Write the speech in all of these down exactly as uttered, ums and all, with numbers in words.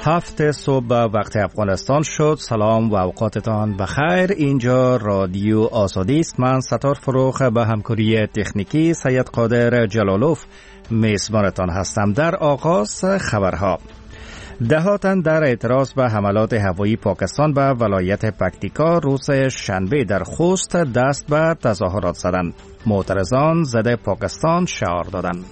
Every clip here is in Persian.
هفت صبح وقت افغانستان شد. سلام و اوقاتتان بخیر. اینجا رادیو آزادی است. من ستار فروخ به همکاری تکنیکی سید قادر جلالوف میزبانتان هستم. در آغاز خبرها: ده تن در اعتراض به حملات هوایی پاکستان به ولایت پکتیکا روز شنبه در خوست دست به تظاهرات زدند. معترضان ضد پاکستان شعار دادند.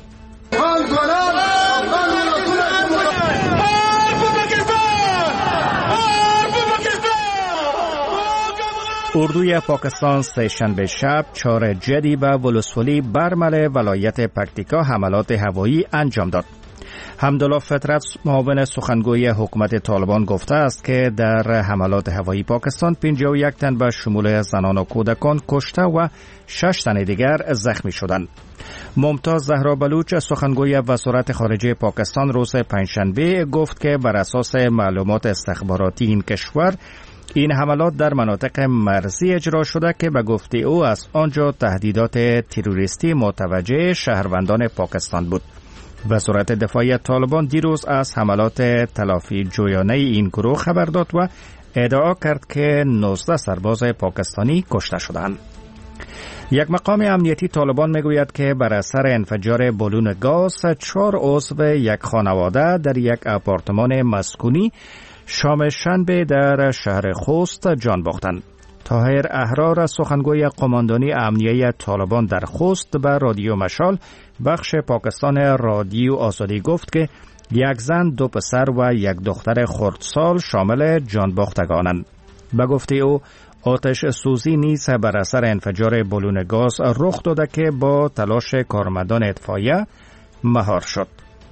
اردوی پاکستان سه‌شنبه شب چهار جدی به ولسوالی برمل ولایت پکتیکا حملات هوایی انجام داد. حمدالله فطرت معاون سخنگوی حکومت طالبان گفته است که در حملات هوایی پاکستان پنجاه و یک تن به شمول زنان و کودکان کشته و شش تن دیگر زخمی شدند. ممتاز زهرا بلوچ سخنگوی وزارت خارجه پاکستان روز پنجشنبه گفت که بر اساس معلومات استخباراتی این کشور این حملات در مناطق مرزی اجرا شده که به گفته او از آنجا تهدیدات تروریستی متوجه شهروندان پاکستان بود. وزارت دفاع طالبان دیروز از حملات تلافی جویانه این گروه خبر داد و ادعا کرد که نوزده سرباز پاکستانی کشته شدند. یک مقام امنیتی طالبان میگوید که بر اثر انفجار بالون گاز چهار عضو یک خانواده در یک آپارتمان مسکونی شام شنبه در شهر خوست جان باختند. طاهر احرار سخنگوی قماندانی امنیه طالبان در خوست به رادیو مشال بخش پاکستان رادیو آزادی گفت که یک زن، دو پسر و یک دختر خردسال شامل جان باختگانند. به گفته او آتش سوزی نیز بر اثر انفجار بالون گاز رخ داده که با تلاش کارمندان اطفائیه مهار شد.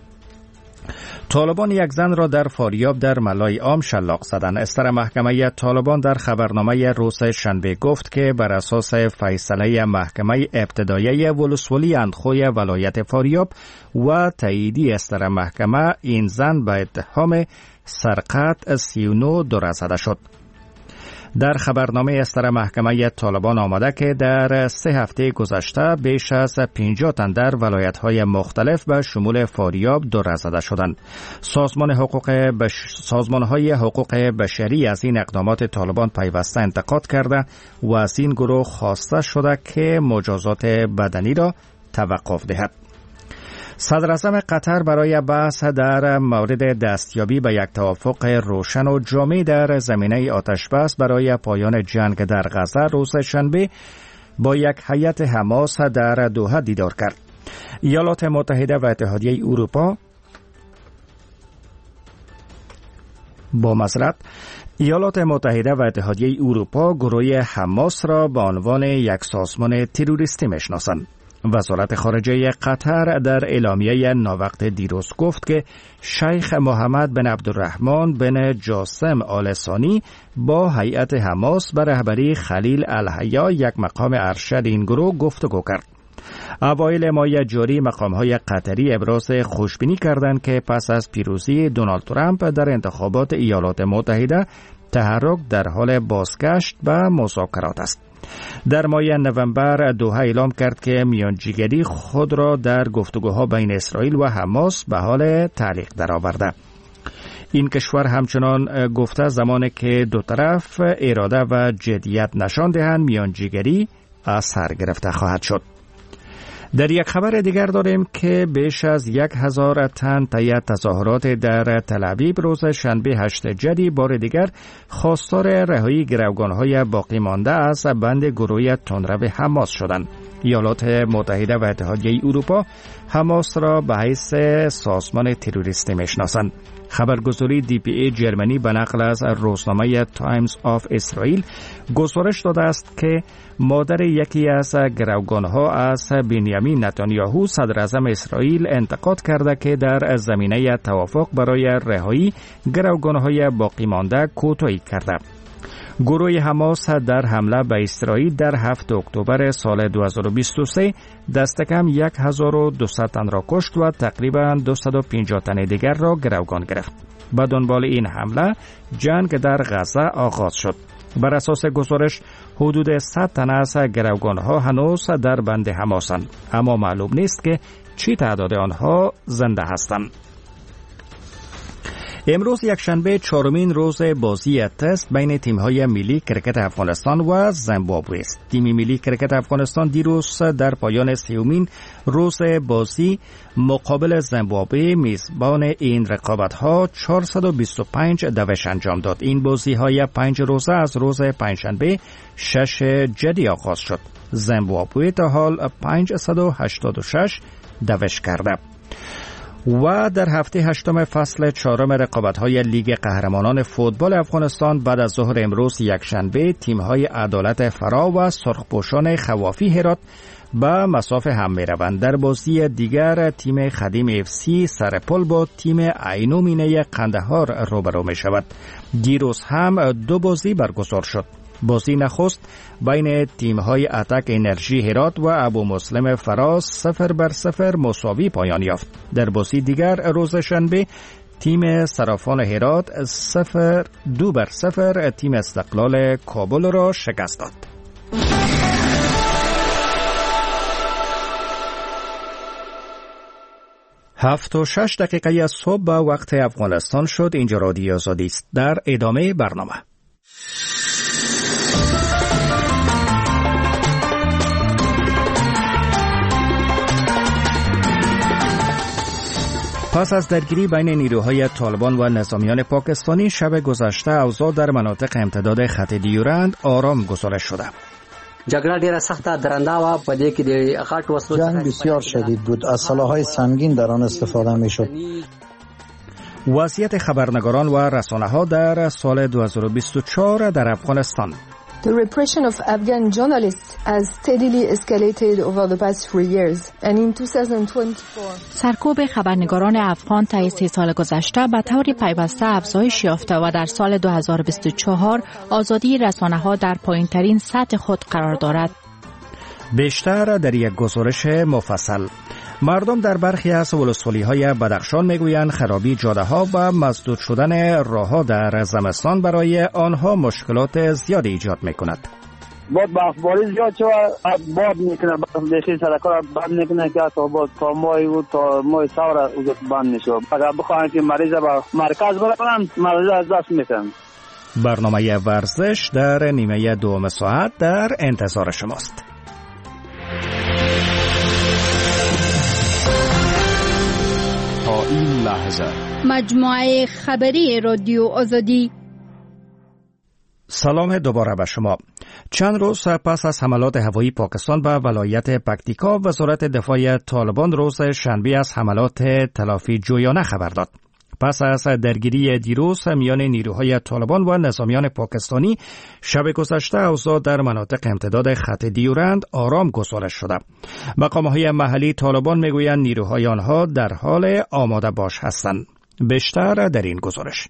طالبان یک زن را در فاریاب در ملای عام شلاق زدند. استر محکمه طالبان در خبرنامه روز شنبه گفت که بر اساس فیصله محکمه ابتدایه ولسوالی اندخوی ولایت فاریاب و تاییدی استر محکمه این زن به اتهام سرقت سی و نه دور زده شد. در خبرنامه استر محکمه طالبان آمده که در سه هفته گذشته بیش از پنجاه تن در ولایت‌های مختلف به شمول فاریاب دور زده شدند. سازمان حقوق بش... سازمان‌های حقوق بشری از این اقدامات طالبان پیوسته انتقاد کرده و از این گروه خواسته شده که مجازات بدنی را توقف دهد. صدر اعظم قطر برای بحث در مورد دستیابی به یک توافق روشن و جامع در زمینه آتشبس برای پایان جنگ در غزه روز شنبه با یک هیئت حماس در دوحه دیدار کرد. ایالات متحده و اتحادیه اروپا با معذرت ایالات متحده و اتحادیه اروپا گروه حماس را به عنوان یک سازمان تروریستی میشناسند. وزارت خارجه قطر در اعلامیه ناوقت دیروز گفت که شیخ محمد بن عبدالرحمن بن جاسم آل ثانی با هیئت حماس به رهبری خلیل الحیا یک مقام ارشد این گروه گفتگو کرد. اوایل ماه جاری مقام‌های قطری ابراز خوشبینی کردند که پس از پیروزی دونالد ترامپ در انتخابات ایالات متحده تحرک در حال بازگشت به مذاکرات است. در ماه نوامبر دوحه اعلام کرد که میانجیگری خود را در گفتگوها بین اسرائیل و حماس به حال تعلیق درآورده. این کشور همچنان گفته زمانی که دو طرف اراده و جدیت نشان دهند میانجیگری از سر گرفته خواهد شد. در یک خبر دیگر داریم که بیش از یک هزار تن طی تظاهرات در تل‌آویو روز شنبه هشت جدی بار دیگر خواستار رهایی گروگان‌های باقی مانده از بند گروه تندرو حماس شدند. ایالات متحده و اتحادیه اروپا حماس را به حیث سازمان تروریستی میشناسند. خبرگزاری دی پی ای جرمنی به نقل از روزنامه تایمز آف اسرائیل گزارش داده است که مادر یکی از گروگان‌ها از بنیامین نتانیاهو صدر اعظم اسرائیل انتقاد کرده که در زمینه توافق برای رهایی گروگان‌های باقی مانده کوتاهی کرده. گروه حماس در حمله به اسرائیل در هفتم اکتبر سال دو هزار و بیست و سه دست کم هزار و دویست تن را کشت و تقریباً دویست و پنجاه تن دیگر را گروگان گرفت. به دنبال این حمله جنگ در غزه آغاز شد. بر اساس گزارش حدود صد تن از گروگان‌ها هنوز در بند حماسند، اما معلوم نیست که چی تعداد آنها زنده هستند. امروز یکشنبه چهارمین روز بازی تست بین تیم‌های ملی کرکت افغانستان و زیمبابوه است. تیم ملی کرکت افغانستان دیروز در پایان سیومین روز بازی مقابل زیمبابوه میزبان این رقابت‌ها چهارصد و بیست و پنج دوش انجام داد. این بازی‌های پنج روزه از روز پنجشنبه شش جدی آغاز شد. زیمبابوه تا حال پانصد و هشتاد و شش دوش کرده. و در هفته هشتم فصل چهارم رقابت‌های لیگ قهرمانان فوتبال افغانستان بعد از ظهر امروز یکشنبه تیم‌های عدالت فرا و سرخپوشان خوافی هرات به مسافه هم می‌روند. در بازی دیگر تیم خدیم اف سی سرپل با تیم عینو مینه قندهار روبرو می‌شود. دیروز هم دو بازی برگزار شد. بازی نخست بین تیم‌های اتک انرژی هرات و ابو مسلم فراز صفر بر صفر مساوی پایان یافت. در بازی دیگر روز شنبه تیم صرافان هرات صفر دو بر صفر تیم استقلال کابل را شکست داد. هفت و شش دقیقه از صبح به وقت افغانستان شد. اینجا رادیو آزادی است. در ادامه برنامه پس از درگیری بین نیروهای طالبان و نظامیان پاکستانی شب گذشته اوضاع در مناطق امتداد خط دیورند آرام گزارش شده. جنگ ډیره سخته درنده و په دې کې د غټ وسلو جنگ بسیار شدید بود. از سلاح‌های سنگین در آن استفاده می‌شد. وضعیت خبرنگاران و رسانه‌ها در سال دو هزار و بیست و چهار در افغانستان. The repression of Afghan journalists has steadily escalated over the past three years and in twenty twenty-four سرکوب خبرنگاران افغان طی سه سال گذشته به طور پیوسته افزایش یافته و در سال دو هزار و بیست و چهار آزادی رسانه‌ها در پایین‌ترین سطح خود قرار دارد. بیشتر در یک گزارش مفصل. مردم در برخی از ولسوالی‌های بدخشان میگویند خرابی جاده‌ها و مسدود شدن راه‌ها در زمستان برای آنها مشکلات زیادی ایجاد می‌کند. باد برفباری زیاد شد، باد میکنه، بخی سرکار بند میکنه که تا با تا مای و تا مای سوار اوجت بند میشه. اگر بخواهند که مریض با مرکز برن، مریض از دست میتن. برنامه ورزش در نیمه دوم ساعت در انتظار شماست. تا این لحظه مجموعه خبری رادیو آزادی. سلام دوباره به شما. چند روز پس از حملات هوایی پاکستان به ولایت پکتیکا، وزارت دفاع طالبان روز شنبه از حملات تلافی جویانه خبر داد. پس از درگیری دیروز میان نیروهای طالبان و نظامیان پاکستانی شب گذشته اوضاع در مناطق امتداد خط دیورند آرام گزارش شده. مقام‌های محلی طالبان میگویند نیروهای آنها در حال آماده باش هستند. بیشتر در این گزارش.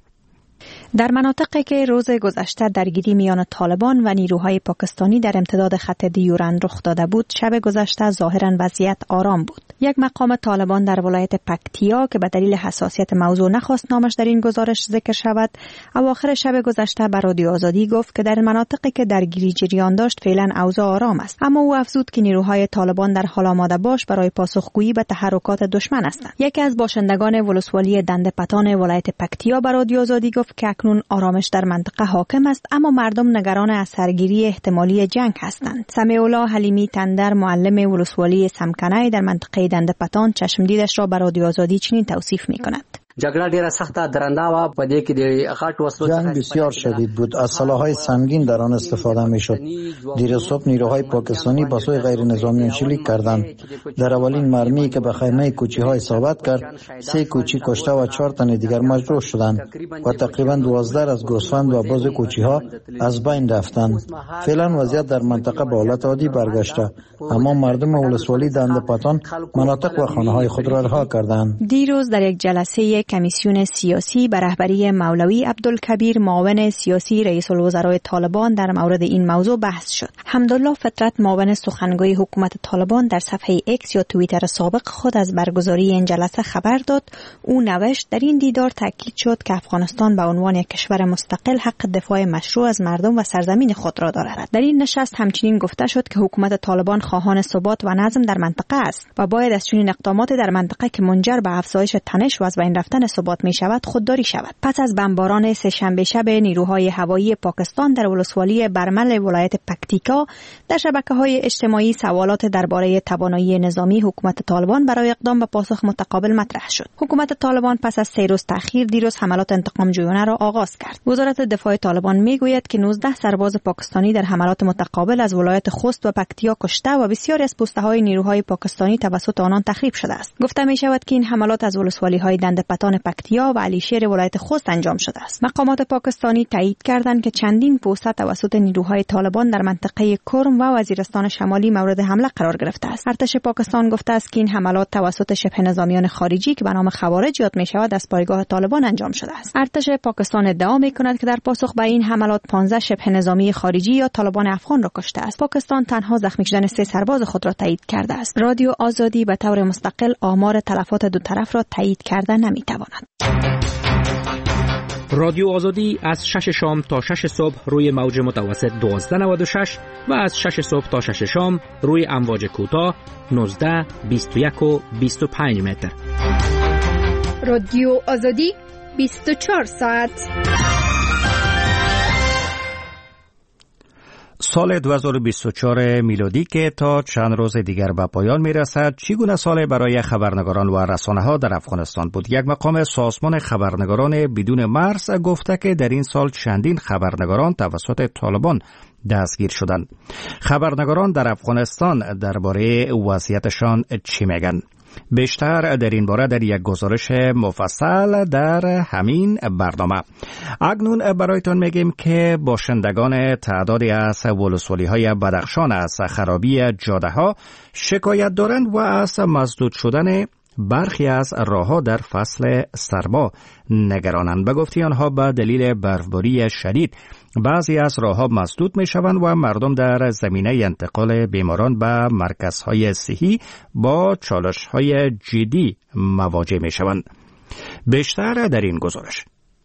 در مناطقی که روز گذشته درگیری میان طالبان و نیروهای پاکستانی در امتداد خط دیورند رخ داده بود، شب گذشته ظاهراً وضعیت آرام بود. یک مقام طالبان در ولایت پکتیا که به دلیل حساسیت موضوع نخواست نامش در این گزارش ذکر شود، اواخر شب گذشته به رادیو آزادی گفت که در مناطقی که درگیری جریان داشت فعلا اوضاع آرام است، اما او افزود که نیروهای طالبان در حال آماده باش برای پاسخگویی به تحرکات دشمن هستند. یکی از باشندگان ولسوالی دنده پتان ولایت پکتیا به رادیو آزادی گفت که اکنون آرامش در منطقه حاکم است، اما مردم نگران از سرگیری احتمالی جنگ هستند. سمیع الله حلیمی تندر، معلم ولسوالی سمکنه در منطقه دنده پتان، چشمدیدش را به رادیو آزادی چنین توصیف می‌کند. جګړه ډیره سخته درنده و په دې کې د غټ وسلو جنگ بسیار شدید بود. از سلاح‌های سنگین در آن استفاده می‌شد. دیر صبح نیروهای پاکستانی با سوی غیر نظامیان شلیک کردند. در اولین مرمی که به خیمه کوچی‌ها اصابت کرد، سه کوچی کشته و چهار تن دیگر مجروح شدند و تقریباً دوازده از گوسفند و باز کوچی‌ها از بین رفتند. فعلا وضعیت در منطقه به حالت عادی برگشته، اما مردم ولسوالی دنده پتان مناطق و خانه‌های خود را رها کردند. دیروز در یک جلسه کمیسیون سیاسی به رهبری مولوی عبدالکبیر، معاون سیاسی رئیس الوزرای طالبان، در مورد این موضوع بحث شد. حمدالله فطرت، معاون سخنگوی حکومت طالبان، در صفحه ایکس یا توییتر سابق خود از برگزاری این جلسه خبر داد. او نوشت در این دیدار تاکید شد که افغانستان به عنوان یک کشور مستقل حق دفاع مشروع از مردم و سرزمین خود را دارد. در این نشست همچنین گفته شد که حکومت طالبان خواهان ثبات و نظم در منطقه است و باید از چنین اقدامات در منطقه که منجر به افزایش تنش و از بین رفتن وطن ثبات می شود خودداری شود. پس از بمباران سه‌شنبه شب نیروهای هوایی پاکستان در ولسوالی برمل ولایت پکتیکا، در شبکه‌های اجتماعی سوالات درباره توانایی نظامی حکومت طالبان برای اقدام به پاسخ متقابل مطرح شد. حکومت طالبان پس از سه روز تأخیر دیروز حملات انتقام جویانه را آغاز کرد. وزارت دفاع طالبان میگوید که نوزده سرباز پاکستانی در حملات متقابل از ولایت خوست و پکتیا کشته و بسیاری از پوسته‌های نیروهای پاکستانی توسط آنان تخریب شده است. گفته می شود که این حملات از ولسوالی‌های دندپتان پکتیا و علیشیر ولایت خوست انجام شده است. مقامات پاکستانی تایید کردند که چندین پوسته توسط نیروهای طالبان در منطقه کرم و وزیرستان شمالی مورد حمله قرار گرفته است. ارتش پاکستان گفته است که این حملات توسط شبه نظامیان خارجی که به نام خوارج یاد می شود از پایگاه طالبان انجام شده است. ارتش پاکستان ادعا می کند که در پاسخ به این حملات پانزده شبه نظامی خارجی یا طالبان افغان را کشته است. پاکستان تنها زخمی شدن سه سرباز خود را تایید کرده است. رادیو آزادی به طور مستقل آمار تلفات دو طرف را تایید کرده نمی تواند. رادیو آزادی از شش شام تا شش صبح روی موج متوسط دوازده نود و شش و از شش صبح تا شش شام روی امواج کوتاه نوزده، بیست و یک و بیست و پنج متر. رادیو آزادی بیست و چهار ساعت. سال دو هزار و بیست و چهار میلادی که تا چند روز دیگر به پایان میرسد، چگونه سال برای خبرنگاران و رسانه‌ها در افغانستان بود؟ یک مقام سازمان خبرنگاران بدون مرز گفته که در این سال چندین خبرنگاران توسط طالبان دستگیر شدند. خبرنگاران در افغانستان درباره وضعیتشان چی میگن؟ بیشتر در این باره در یک گزارش مفصل در همین برنامه. اکنون برایتان میگیم که باشندگان تعدادی از ولسوالی‌های بدخشان از خرابی جاده‌ها شکایت دارند و از مسدود شدن برخی از راه‌ها در فصل سرما نگرانند. به گفته آنها به دلیل برفباری شدید بعضی از راه‌ها مسدود می‌شوند و مردم در زمینه انتقال بیماران به مرکزهای صحی با چالش‌های جدی مواجه می‌شوند. بیشتر در این گزارش.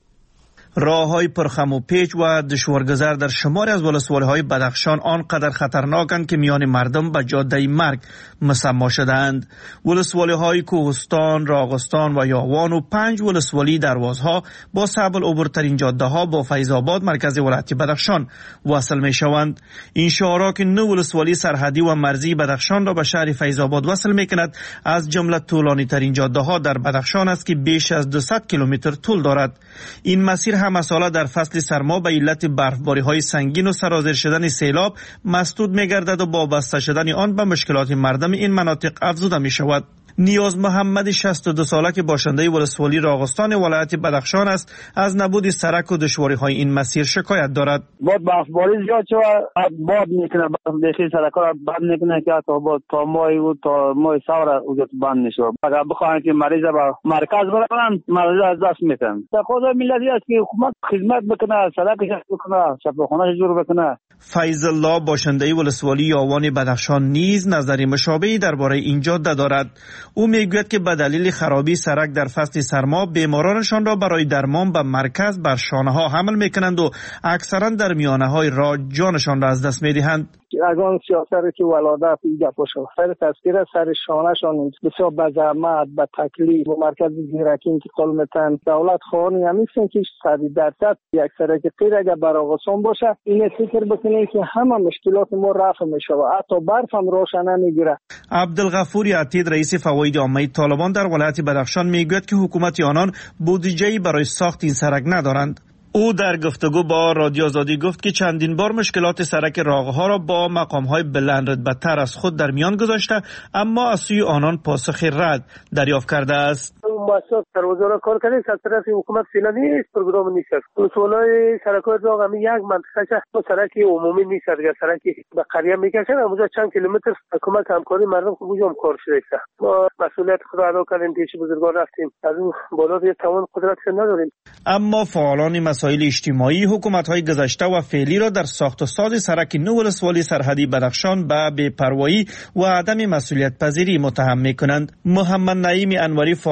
راه‌های پرخم و پیچ و دشوارگذر در شماری از ولسوالی‌های بدخشان آنقدر خطرناکند که میان مردم به جاده مرگ مسما شدند. ولسوالی‌های کوهستان، راغستان و یاوان و پنج ولسوالی دروازها با صعب العبورترین جاده‌ها با فیض آباد مرکز ولایت بدخشان وصل می‌شوند. این شهرها که نه ولسوالی سرحدی و مرزی بدخشان را به شهر فیض آباد وصل می‌کند، از جمله طولانی‌ترین جاده‌ها در بدخشان است که بیش از دویست کیلومتر طول دارد. این مسیر هم مساله در فصل سرما به علت برفباری‌های سنگین و سرازیر شدن سیلاب مسدود می‌گردد و با بسته شدن آن به مشکلات مردم این مناطق افزوده می‌شود. نیاز محمد شصت و دو ساله که باشنده ولسوالی راغستان ولایت بدخشان است، از نبود سرک و دشواری‌های این مسیر شکایت دارد. باد برفباری زیاد شد، باد میکنه، بخی سرک‌ها را بند میکنه که تا باد تا ماه و تا ماه سوار وجود بند نشه. اگر بخواهند که مریض به مرکز برن، مریض از دست میدن. تقاضا ملتی است که حکومت خدمت بکنه، سرکش بکنه، شفاخانه جور بکنه. فیض الله باشنده ولسوالی یاوان بدخشان نیز نظری مشابهی درباره این جاده دارد. او میگوید که به دلیل خرابی سرک در فصل سرما بیمارانشان را برای درمان به مرکز بر شانه‌ها حمل میکنند و اکثرا در میانه‌های راه جانشان را از دست میدهند. از آن سیاست که ولادت اینجا باشه سر تذکیر سر شانهشان بسیار به زحمت به تکلیف و مرکز زیرکی انتقال میتن. دولت خواهانی همیشن که صد درصد یک سرک غیر اگر براغسان باشه این فکر بکنه که همه مشکلات ما رفع میشه و حتی برف هم روشن نمیگیره. عبدالغفور عتید رئیس فواید عامه طالبان در ولایت بدخشان میگوید که حکومت آنان بودجه‌ای برای ساخت این سرک ندارند. او در گفتگو با رادیو آزادی گفت که چندین بار مشکلات سرک راهها را با مقام‌های بلند رتبه‌تر از خود در میان گذاشته، اما از سوی آنان پاسخ رد دریافت کرده است. مؤسسات در وزارت کار کرده که از طرف حکومت فعلا نیست، پروگرام نیست. مسئولای سرک‌های راه هم یک منطقه و سرک عمومی نیست، اگر سرکی به قریه میکشن اونجا چند کیلومتر حکومت همکاری مردم خوب هم کار شده است. ما مسئولیت خود را ادا کردیم، پیش بزرگان رفتیم، از اون بالا یه توان قدرت نداریم. اما فعالان مسائل اجتماعی حکومت‌های گذشته و فعلی را در ساخت و ساز سرک نو ولسوالی سرحدی بدخشان به بی‌پروایی و عدم مسئولیت پذیری متهم می‌کنند. محمد نعیم انوری فعال اجتماعی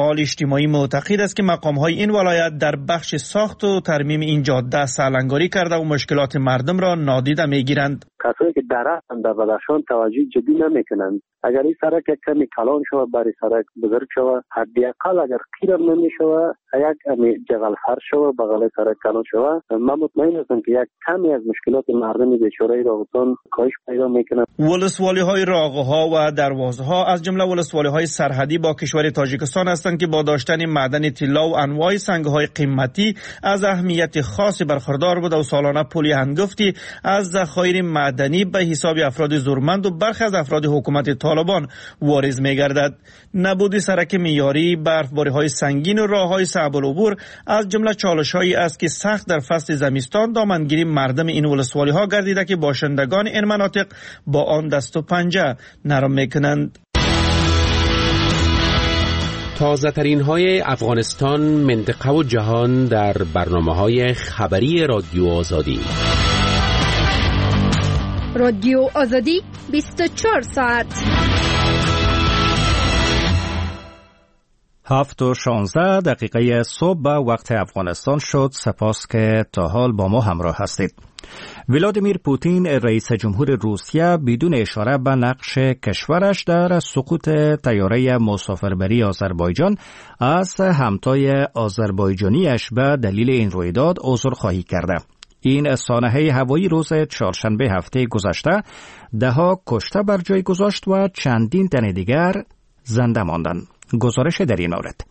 اجتماعی معتقد است که مقام‌های این ولایت در بخش ساخت و ترمیم این جاده سرلنگاری کرده و مشکلات مردم را نادیده می‌گیرند. کسایی که درختن در بدخشان توجه جدی نمیکنند. اگر این سرک یک کمی کلان شود، برای سرک بزرگ شود، حداقل اگر قیرم نمیشود، یک جغل فرش شود، بغل سرک کلان شود، من مطمئن هستم که یک کمی از مشکلات مردم بیچاره راغستان کاهش پیدا میکنه. ولسوالی‌های راغها و دروازها از جمله ولسوالی‌های سرحدی با کشور تاجیکستان هستند که با داشتن معدن طلا و انواع سنگ‌های قیمتی از اهمیت خاصی برخوردار بود و سالانه پولی هنگفتی از ذخایر معدنی به حساب افراد زورمند و برخی از افراد حکومت طالبان واریز می‌گردد. نبود سرک معیاری، برفباری‌های سنگین و راه‌های صعب العبور از جمله چالش‌هایی است که سخت در فصل زمستان دامنگیری مردم این ولسوالی‌ها گردیده که باشندگان این مناطق با آن دست و پنجه نرم می‌کنند. تازه ترین های افغانستان، منطقه و جهان در برنامه های خبری رادیو آزادی. رادیو آزادی بیست و چهار ساعت. هفت و شانزده دقیقه صبح به وقت افغانستان شد. سپاس که تا حال با ما همراه هستید. ولادیمیر پوتین رئیس جمهور روسیه بدون اشاره به نقش کشورش در سقوط طیاره مسافربری آذربایجان از همتای آذربایجانیش به دلیل این رویداد عذرخواهی کرده. این سانحه هوایی روز چهارشنبه هفته گذشته دهها کشته بر جای گذاشت و چندین تن دیگر زنده ماندند. گزارش در این مورد.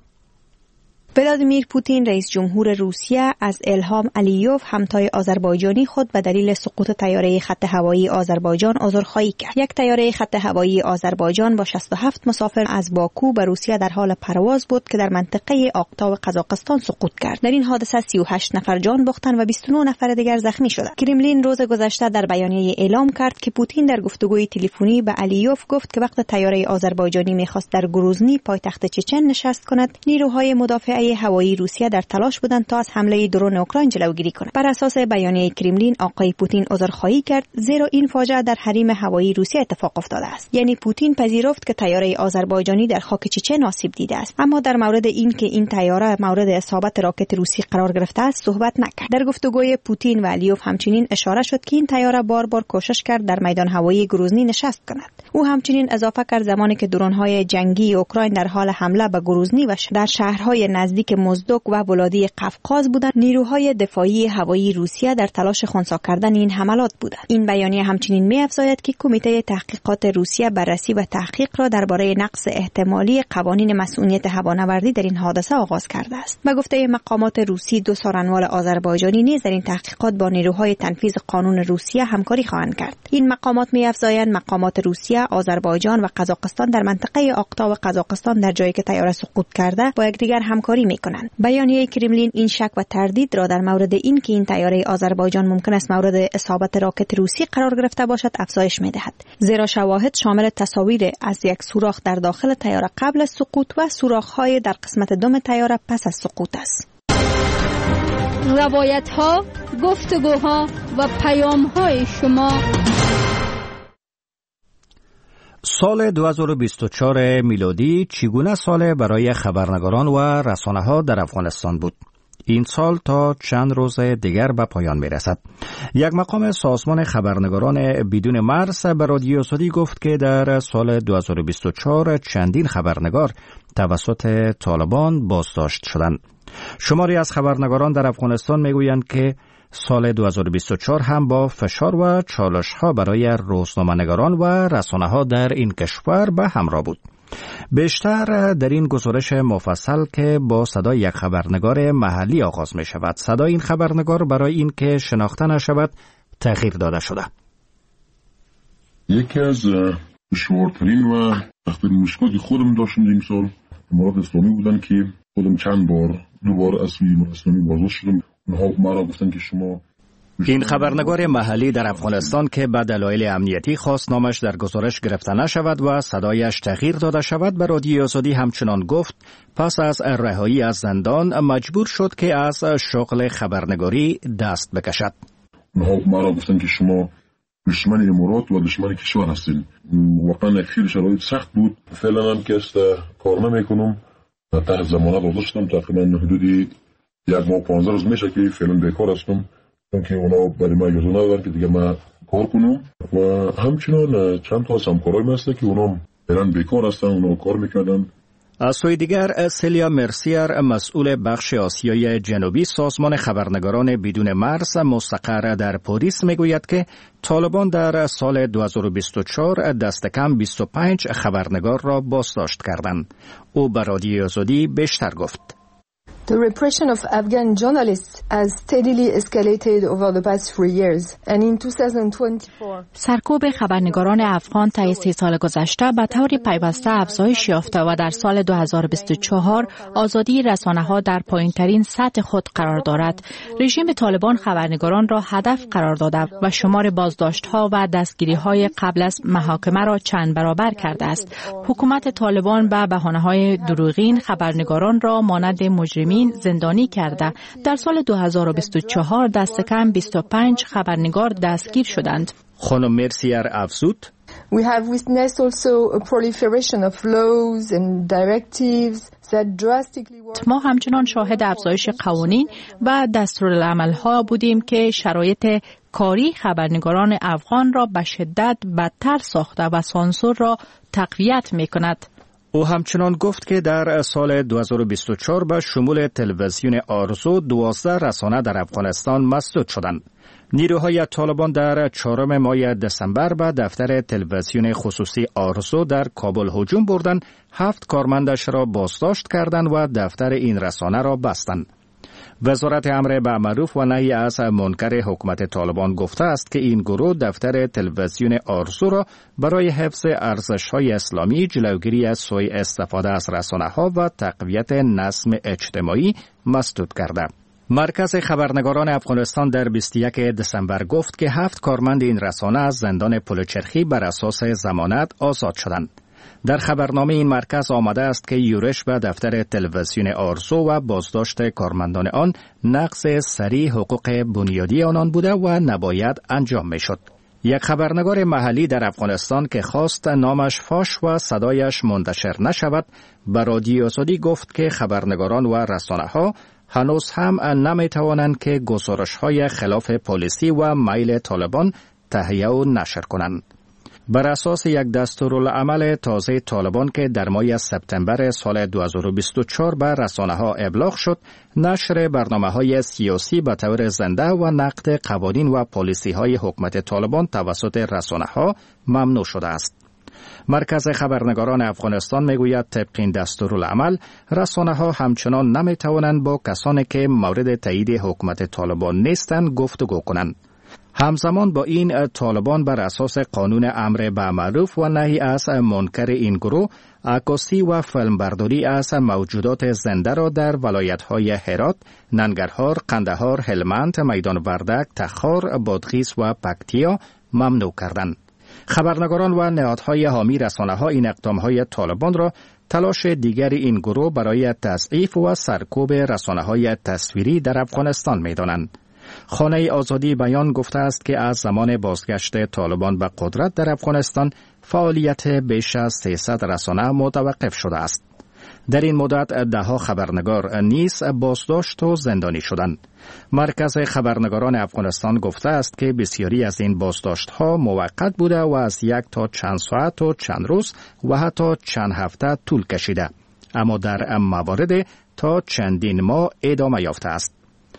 ولادیمیر پوتین رئیس جمهور روسیه از الهام علیوف همتای آذربایجانی خود به دلیل سقوط طیاره خط هوایی آذربایجان عذرخواهی کرد. یک طیاره خط هوایی آذربایجان با شصت و هفت مسافر از باکو به روسیه در حال پرواز بود که در منطقه آقتا و قزاقستان سقوط کرد. در این حادثه سی و هشت نفر جان باختند و بیست و نه نفر دیگر زخمی شدند. کرملین روز گذشته در بیانیه اعلام کرد که پوتین در گفتگوی تلفنی به علیوف گفت که وقت طیاره آذربایجانی می‌خواست در گروزنی پایتخت چچن نشست کند، نیروهای مدافع هوایی روسیه در تلاش بودند تا از حمله درون اوکراین جلوگیری کنند. بر اساس بیانیه کرملین آقای پوتین عذرخواهی کرد زیرا این فاجعه در حریم هوایی روسیه اتفاق افتاده است. یعنی پوتین پذیرفت که طیاره آذربایجانی در خاک چچن آسیب دیده است، اما در مورد این که این طیاره مورد اصابت راکت روسی قرار گرفته است صحبت نکرد. در گفتگوی پوتین و علیوف همچنین اشاره شد که این طیاره بار بار کوشش کرد در میدان هوایی گروزنی نشست کند. او همچنین اضافه کرد زمانی که درون‌های جنگی اوکراین در حال حمله به گروزنی و در شهرهای نزدیک موزدوک و ولادی قفقاز بودند، نیروهای دفاعی هوایی روسیه در تلاش خنثی کردن این حملات بودند. این بیانیه همچنین می‌افزاید که کمیته تحقیقات روسیه بررسی و تحقیق را درباره نقض احتمالی قوانین مسئولیت هوانوردی در این حادثه آغاز کرده است. به گفته مقامات روسی، دو سارنوال آذربایجانی نیز در این تحقیقات با نیروهای تنفیذ قانون روسیه همکاری خواهند کرد. این مقامات می‌افزایند مقامات روسیه، آذربایجان و قزاقستان در منطقه آقتا و قزاقستان در جایی که طیاره سقوط کرده با یکدیگر همکاری می‌کنند. بیانیه کرملین این شک و تردید را در مورد این که این طیاره آذربایجان ممکن است مورد اصابت راکت روسی قرار گرفته باشد افزایش می‌دهد، زیرا شواهد شامل تصاویر از یک سوراخ در داخل طیاره قبل از سقوط و سوراخ‌های در قسمت دم طیاره پس از سقوط است. روایت‌ها، گفتگوها و پیام‌های شما. سال دو هزار و بیست و چهار میلادی چگونه سال برای خبرنگاران و رسانه‌ها در افغانستان بود؟ این سال تا چند روز دیگر به پایان می‌رسد. یک مقام سازمان خبرنگاران بدون مرز به رادیو آزادی گفت که در سال دو هزار و بیست و چهار چندین خبرنگار توسط طالبان بازداشت شدند. شماری از خبرنگاران در افغانستان میگویند که سال دو هزار و بیست و چهار هم با فشار و چالش‌ها برای روزنامه‌نگاران و رسانه‌ها در این کشور به همراه بود. بیشتر در این گزارش مفصل که با صدای یک خبرنگار محلی آغاز می شود. صدای این خبرنگار برای این که شناخته نشود تغییر داده شده. یکی از دشوارترین و سخت‌ترین مشکلاتی خودم داشتم این سال امارات اسلامی بودن که خودم چند بار دوباره از امارات اسلامی بازداشت شدم. اونها مرا گفتن که شما این خبرنگار محلی در افغانستان که به دلایل امنیتی خواست نامش در گزارش گرفته نشود و صدایش تغییر داده شود به رادیو آزادی همچنان گفت پس از رهایی از زندان مجبور شد که از شغل خبرنگاری دست بکشد. اونها مرا گفتن که شما دشمن امارات و دشمن کشور هستید. واقعا خیلی شرایط سخت بود. فعلا هم که است کار نمیکنم تحت ضمانت آزاد شدم. تقریبا حدودی یک ماه پانزده روز میشه که فعلا بیکار هستم، چون که اونا برای من اجازه ندادن که دیگه من کار کنم. و همچنان چند تا همکارای هستن که اونا فعلا بیکار هستن، اونا کار میکردن. از سوی دیگر سیلیا مرسیر، مسئول بخش آسیای جنوبی سازمان خبرنگاران بدون مرز مستقر در پاریس میگوید که طالبان در سال دو هزار و بیست و چهار دست کم بیست و پنج خبرنگار را بازداشت کردند. او به رادیوی آزادی بیشتر گفت: The repression of Afghan journalists has steadily escalated over the past three years and in twenty twenty-four سرکوب خبرنگاران افغان طی سه سال گذشته به طور پیوسته افزایش یافته و در سال دو هزار و بیست و چهار آزادی رسانه‌ها در پایین‌ترین سطح خود قرار دارد. رژیم طالبان خبرنگاران را هدف قرار داده و شمار بازداشت‌ها و دستگیری‌های قبل از محاکمه را چند برابر کرده است. حکومت طالبان به بهانه‌های دروغین خبرنگاران را مانند مجرمین زندانی کرده. در سال دو هزار و بیست و چهار دست کم بیست و پنج خبرنگار دستگیر شدند. خانم مرسیر افزود: We have witnessed also a proliferation of laws and directives that drastically ما همچنان شاهد افزایش قوانین و دستورالعمل‌ها بودیم که شرایط کاری خبرنگاران افغان را به شدت بدتر ساخته و سانسور را تقویت می‌کند. او همچنان گفت که در سال دو هزار و بیست و چهار به شمول تلویزیون آرزو دوازده رسانه در افغانستان مسدود شدند. نیروهای طالبان در چهارم ماه دسامبر به دفتر تلویزیون خصوصی آرزو در کابل هجوم بردند، هفت کارمندش را بازداشت کردند و دفتر این رسانه را بستند. وزارت امر به معروف و نهی از منکر حکومت طالبان گفته است که این گروه دفتر تلویزیون آرزو را برای حفظ ارزش‌های اسلامی، جلوگیری از سوء استفاده از رسانه‌ها و تقویت نظم اجتماعی مسدود کرده. مرکز خبرنگاران افغانستان در بیست و یکم دسامبر گفت که هفت کارمند این رسانه از زندان پلچرخی بر اساس ضمانت آزاد شدند. در خبرنامه این مرکز آمده است که یورش به دفتر تلویزیون آرزو و بازداشت کارمندان آن نقض صریح حقوق بنیادی آنان بوده و نباید انجام میشد. یک خبرنگار محلی در افغانستان که خواست نامش فاش و صدایش منتشر نشود، به رادیوی آزادی گفت که خبرنگاران و رسانه‌ها هنوز هم نمیتوانند که گزارش‌های خلاف پالیسی و میل طالبان تهیه و نشر کنند. بر اساس یک دستورالعمل تازه طالبان که در ماه سپتامبر سال دو هزار و بیست و چهار به رسانه‌ها ابلاغ شد، نشر برنامه‌های سیاسی به طور زنده و نقد قوانین و پالیسی‌های حکومت طالبان توسط رسانه‌ها ممنوع شده است. مرکز خبرنگاران افغانستان میگوید طبق این دستورالعمل رسانه‌ها همچنان نمی‌توانند با کسانی که مورد تایید حکومت طالبان نیستند گفتگو کنند. همزمان با این طالبان بر اساس قانون امر به معروف و نهی از منکر این گروه عکاسی و فیلمبرداری از موجودات زنده را در ولایت‌های هرات، ننگرهار، قندهار، هلمند، میدان وردک، تخار، بادغیس و پکتیا ممنوع کردند. خبرنگاران و نهادهای حامی رسانه‌ها این اقدام‌های طالبان را تلاش دیگر این گروه برای تضعیف و سرکوب رسانه‌های تصویری در افغانستان می‌دانند. خانه آزادی بیان گفته است که از زمان بازگشت طالبان به قدرت در افغانستان فعالیت بیش از سیصد رسانه متوقف شده است. در این مدت دهها خبرنگار نیز بازداشت و زندانی شدند. مرکز خبرنگاران افغانستان گفته است که بسیاری از این بازداشت‌ها موقت بوده و از یک تا چند ساعت و چند روز و حتی چند هفته طول کشیده، اما در موارد تا چندین ماه ادامه یافته است.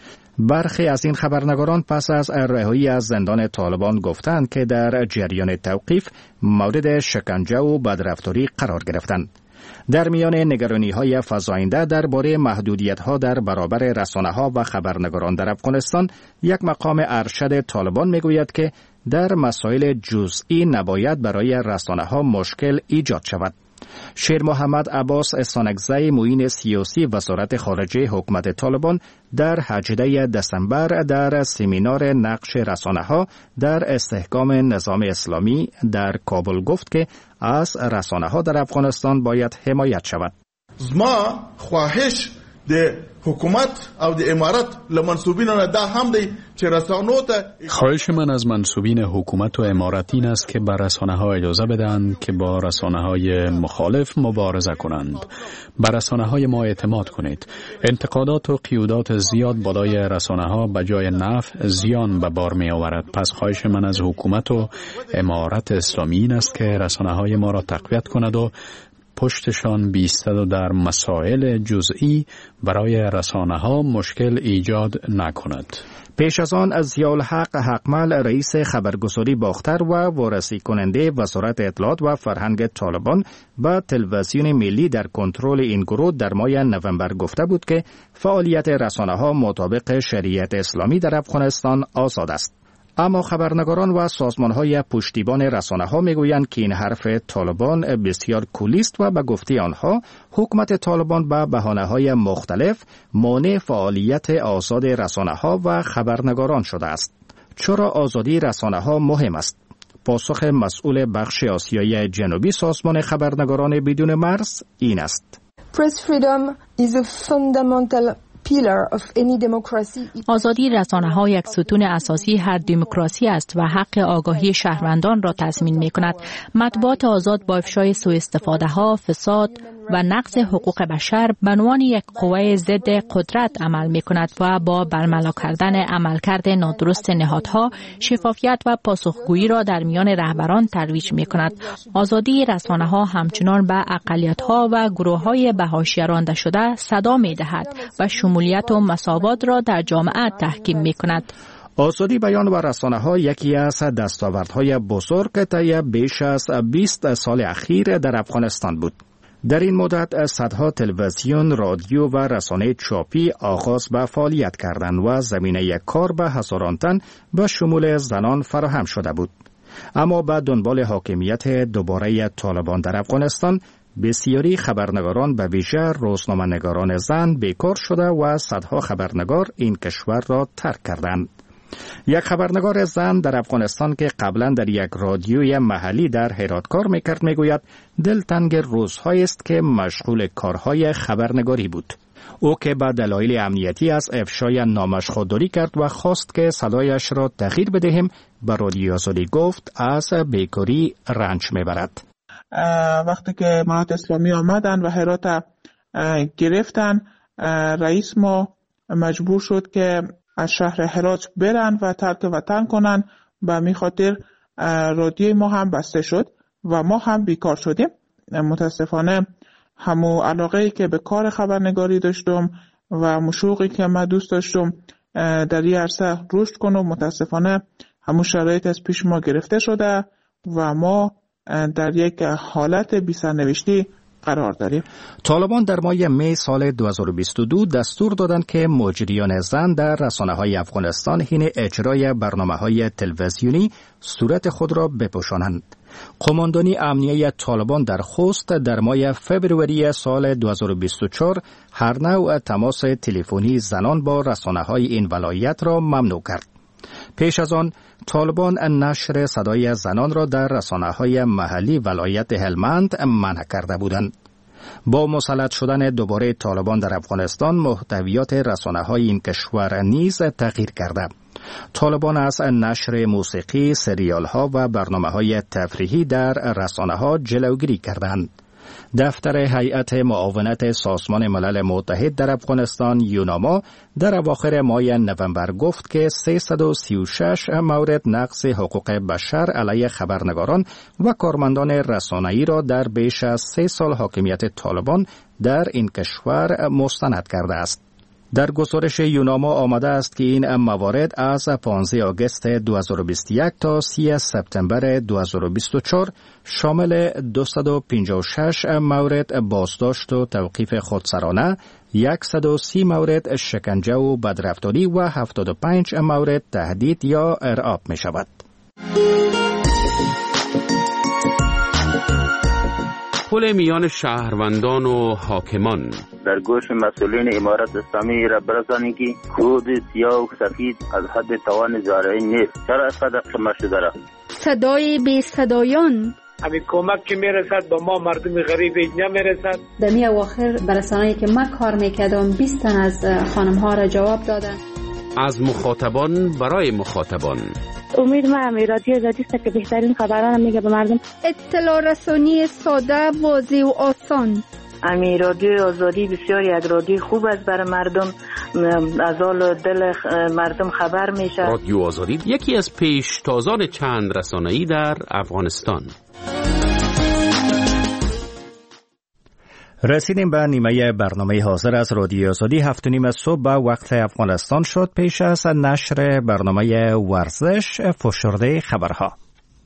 برخی از این خبرنگاران پس از رهایی از زندان طالبان گفتند که در جریان توقیف مورد شکنجه و بدرفتاری قرار گرفتند. در میان نگرانی‌های فزاینده درباره محدودیت‌ها در برابر رسانه‌ها و خبرنگاران در افغانستان، یک مقام ارشد طالبان میگوید که در مسائل جزئی نباید برای رسانه‌ها مشکل ایجاد شود. شیر محمد عباس استانکزی، معین سیاسی وزارت خارجه حکومت طالبان، در هجده دسامبر در سمینار نقش رسانه‌ها در استحکام نظام اسلامی در کابل گفت که از رسانه‌ها در افغانستان باید حمایت شود. ما خواهش د حکومت او د امارت لمنصوبینو نه دا هم دی چې رسانو ته خواهش من از منصوبین حکومت و امارت این است که بر رسانه ها اجازه بدهند که با رسانه های مخالف مبارزه کنند. بر رسانه های ما اعتماد کنید. انتقادات و قیودات زیاد بالای رسانه ها به جای نفع زیان به بار می آورد. پس خواهش من از حکومت و امارت اسلامی این است که رسانه های ما را تقویت کند و پشتشان بیستد و در مسائل جزئی برای رسانه ها مشکل ایجاد نکند. پیش از آن از ضیاءالحق حقمل رئیس خبرگزاری باختر و وارسی کننده وزارت اطلاعات و فرهنگ طالبان به تلویزیون ملی در کنترل این گروه در ماه نوامبر گفته بود که فعالیت رسانه ها مطابق شریعت اسلامی در افغانستان آزاد است. اما خبرنگاران و سازمان‌های پشتیبان رسانه‌ها می‌گویند که این حرف طالبان بسیار کولی است و به گفته آنها حکومت طالبان به بهانه‌های مختلف مانع فعالیت آزاد رسانه‌ها و خبرنگاران شده است. چرا آزادی رسانه‌ها مهم است؟ پاسخ مسئول بخش آسیای جنوبی سازمان خبرنگاران بدون مرز این است. Press freedom is a fundamental آزادی رسانه‌ها یک ستون اساسی هر دموکراسی است و حق آگاهی شهروندان را تضمین می‌کند. مطبوعات آزاد با افشای سوءاستفاده‌ها، فساد و نقض حقوق بشر به عنوان یک قوه ضد قدرت عمل می‌کند و با برملا کردن عملکرد نادرست نهادها، شفافیت و پاسخگویی را در میان رهبران ترویج می‌کند. آزادی رسانه‌ها همچنان به اقلیت‌ها و گروه‌های به حاشیه رانده شده صدا می‌دهد و شمولیت و مساوات را در جامعه تحکیم می‌کند. آزادی بیان و رسانه‌ها یکی از دستاوردهای بزرگ طی بیش از بیست سال اخیر در افغانستان بود. در این مدت صدها تلویزیون، رادیو و رسانه چاپی آغاز به فعالیت کردند و زمینه کار به هزاران تن به شمول زنان فراهم شده بود. اما به دنبال حاکمیت دوباره طالبان در افغانستان، بسیاری خبرنگاران به ویژه روزنامه‌نگاران زن بیکار شده و صدها خبرنگار این کشور را ترک کردند. یک خبرنگار زن در افغانستان که قبلا در یک رادیوی محلی در هرات کار میکرد میگوید دلتنگ روزهایی است که مشغول کارهای خبرنگاری بود. او که به دلایل امنیتی از افشای نامش خودداری کرد و خواست که صدایش را تغییر بدهیم، به رادیو آزادی گفت از بیکاری رنج میبرد. وقتی که امارت اسلامی آمدن و هرات گرفتن، رئیس ما مجبور شد که از شهر هرات برن و ترک وطن کنن. به می خاطر رادیوی ما هم بسته شد و ما هم بیکار شدیم. متاسفانه همو علاقه‌ای که به کار خبرنگاری داشتم و مشوقی که من دوست داشتم در این عرصه رشد کنم، متاسفانه همو شرایط از پیش ما گرفته شده و ما در یک حالت بی‌سرنوشتی قرار داریم. طالبان در ماه می سال دو هزار و بیست و دو دستور دادند که مجریان زن در رسانه‌های افغانستان حین اجرای برنامه‌های تلویزیونی صورت خود را بپوشانند. قماندانی امنیه طالبان در خوست در ماه فوریه سال دو هزار و بیست و چهار هر نوع تماس تلفنی زنان با رسانه‌های این ولایت را ممنوع کرد. پیش از آن طالبان نشر صدای زنان را در رسانه‌های محلی ولایت هلمند منع کرده بودند. با مسلط شدن دوباره طالبان در افغانستان، محتویات رسانه‌های این کشور نیز تغییر کرده. طالبان از نشر موسیقی، سریال‌ها و برنامه‌های تفریحی در رسانه‌ها جلوگیری کردند. دفتر هیئت معاونت سازمان ملل متحد در افغانستان یوناما در اواخر ماه نوامبر گفت که سیصد و سی و شش مورد نقض حقوق بشر علیه خبرنگاران و کارمندان رسانه‌ای را در بیش از سه سال حاکمیت طالبان در این کشور مستند کرده است. در گزارش یوناما آمده است که این موارد از پانزده آگوست دو هزار و بیست و یک تا سی سپتامبر دو هزار و بیست و چهار شامل دویست و پنجاه و شش مورد بازداشت و توقیف خودسرانه، صد و سی مورد شکنجه و بدرفتاری و هفتاد و پنج مورد تهدید یا ارعاب می شود. پل میان شهروندان و حاکمان در گوش مسئولین امارت اسلامی را برسانید که کود سیاه و سفید از حد توان زارعین نیست. چرا اینقدر قمه شده را؟ صدای بی صدایان همین کمک که میرسد به ما مردم غریب نمیرسد. در می اواخر برسانه‌ای که من کار میکردم بیست تن از خانم ها را جواب دادن. از مخاطبان برای مخاطبان. امید ما هم رادیو آزادی است که بهترین خبران میگه به مردم. اطلاع رسانی ساده، واضح و آسان. امی رادیو آزادی بسیار یک رادیو خوب است برای مردم، از حال دل مردم خبر میشه. رادیو آزادی یکی از پیشتازان چند رسانه‌ای در افغانستان. رسیدیم به نیمه برنامه حاضر از رادیو آزادی. هفت و نیم صبح به وقت افغانستان شد. پیش از نشر برنامه ورزش فشرده خبرها.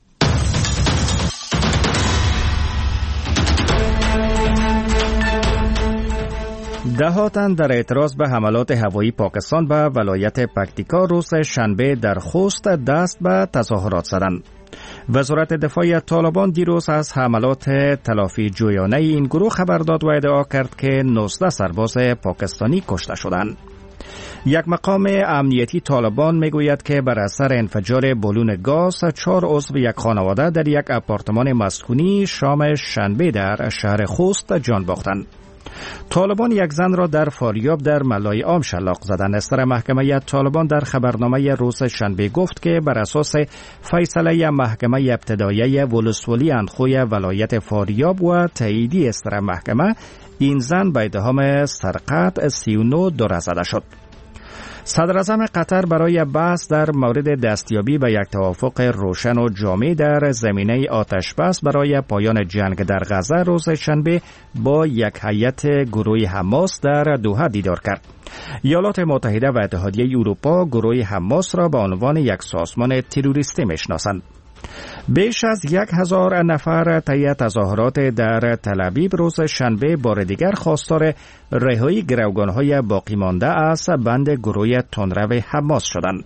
دهاتن در اعتراض به حملات هوایی پاکستان به ولایت پکتیکا روز شنبه در خوست دست به تظاهرات زدند. وزارت دفاع طالبان دیروز از حملات تلافی جویانه این گروه خبر داد و ادعا کرد که نوزده سرباز پاکستانی کشته شدند. یک مقام امنیتی طالبان میگوید که بر اثر انفجار بالون گاز چهار عضو یک خانواده در یک آپارتمان مسکونی شام شنبه در شهر خوست جان باختند. طالبان یک زن را در فاریاب در ملای عام شلاق زدند. استر محکمه طالبان در خبرنامه روز شنبه گفت که بر اساس فیصله محکمه ابتدایی ولسوالی اندخوی ولایت فاریاب و تاییدی استر محکمه، این زن به اتهام سرقت سی و نه دور زده شد. صدر اعظم قطر برای بحث در مورد دستیابی به یک توافق روشن و جامع در زمینه آتشبس برای پایان جنگ در غزه روز شنبه با یک هیئت گروه حماس در دوحه دیدار کرد. ایالات متحده و اتحادیه اروپا گروه حماس را به عنوان یک سازمان تروریستی میشناسند. بیش از یک هزار نفر طی تظاهرات در تل‌آویو روز شنبه بار دیگر خواستار رهایی گروگان‌های باقی مانده از بند گروه تندرو حماس شدند.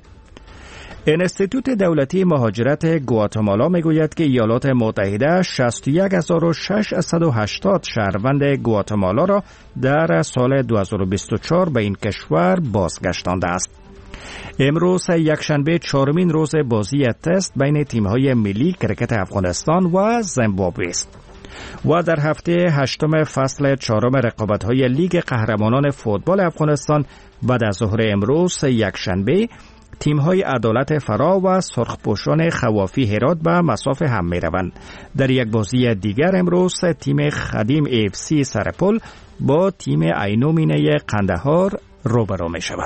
انستیتوت دولتی مهاجرت گواتمالا میگوید که ایالات متحده شصت و یک هزار و ششصد و هشتاد شهروند گواتمالا را در سال دو هزار و بیست و چهار به این کشور بازگشتانده است. امروز یکشنبه چهارمین روز بازی تست بین تیم‌های ملی کرکت افغانستان و زیمبابوه است و در هفته هشتم فصل چهارم رقابت‌های لیگ قهرمانان فوتبال افغانستان بعد از ظهر امروز یکشنبه تیم‌های عدالت فرا و سرخپوشان خوافی هرات به مساف هم می‌روند. در یک بازی دیگر امروز تیم خدیم اف سی سرپل با تیم عینومینه قندهار روبرو می‌شود.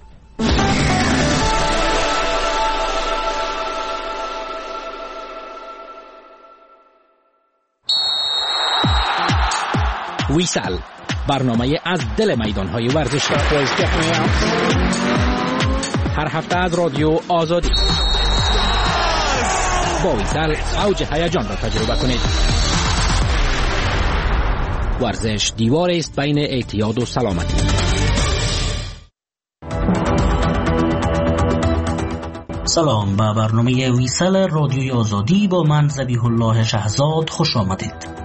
ویسل، برنامه از دل میدان‌های ورزشی. هر هفته از رادیو آزادی با ویسل اوج هیجان را تجربه کنید. ورزش دیوار است بین اعتیاد و سلامتی. سلام، به برنامه ویسل رادیوی آزادی با من ذبیح الله شهزاد خوش آمدید.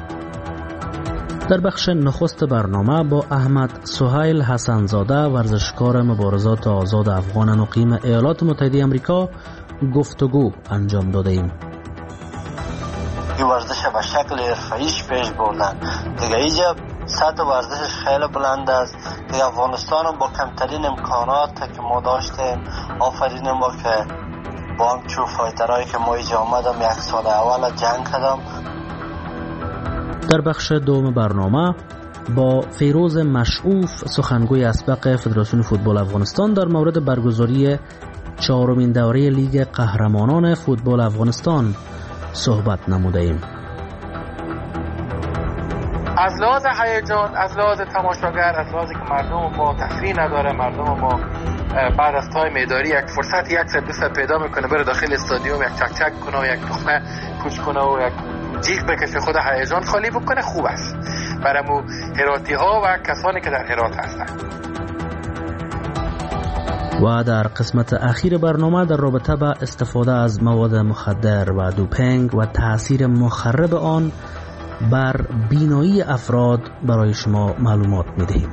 در بخش نخست برنامه با احمد سهیل حسنزاده، ورزشکار مبارزات آزاد افغان مقیم ایالات متحده آمریکا، گفتگو انجام داده ایم. این ورزش به شکل حرفه‌ایش پیش بردن دیگه. اینجا سطح ورزشش خیلی بلند است دیگه. افغانستان با کمترین امکانات که ما داشتیم آفرینیم با که با هم چو فایترهایی که ما اینجا آمدم یک سال اول جنگ کردم. در بخش دوم برنامه با فیروز مشعوف، سخنگوی اسبق فدراسیون فوتبال افغانستان، در مورد برگزاری چهارمین دوره لیگ قهرمانان فوتبال افغانستان صحبت نموده ایم. از لحاظ هیجان، از لحاظ تماشاگر، از لحاظی که مردم ما تفریح نداره، مردم ما بعد از تایم اداری یک فرصت یک ساعت دو ساعت پیدا میکنه بره داخل استادیوم یک چک چک کنه و یک تخمه پوچ کنه و یک جیغ بکشه، خود هیجان خالی بکنه، خوب است برای مو هراتی ها و کسانی که در هرات هستند. و در قسمت اخیر برنامه در رابطه با استفاده از مواد مخدر و دوپینگ و تأثیر مخرب آن بر بینایی افراد برای شما معلومات می‌دهیم.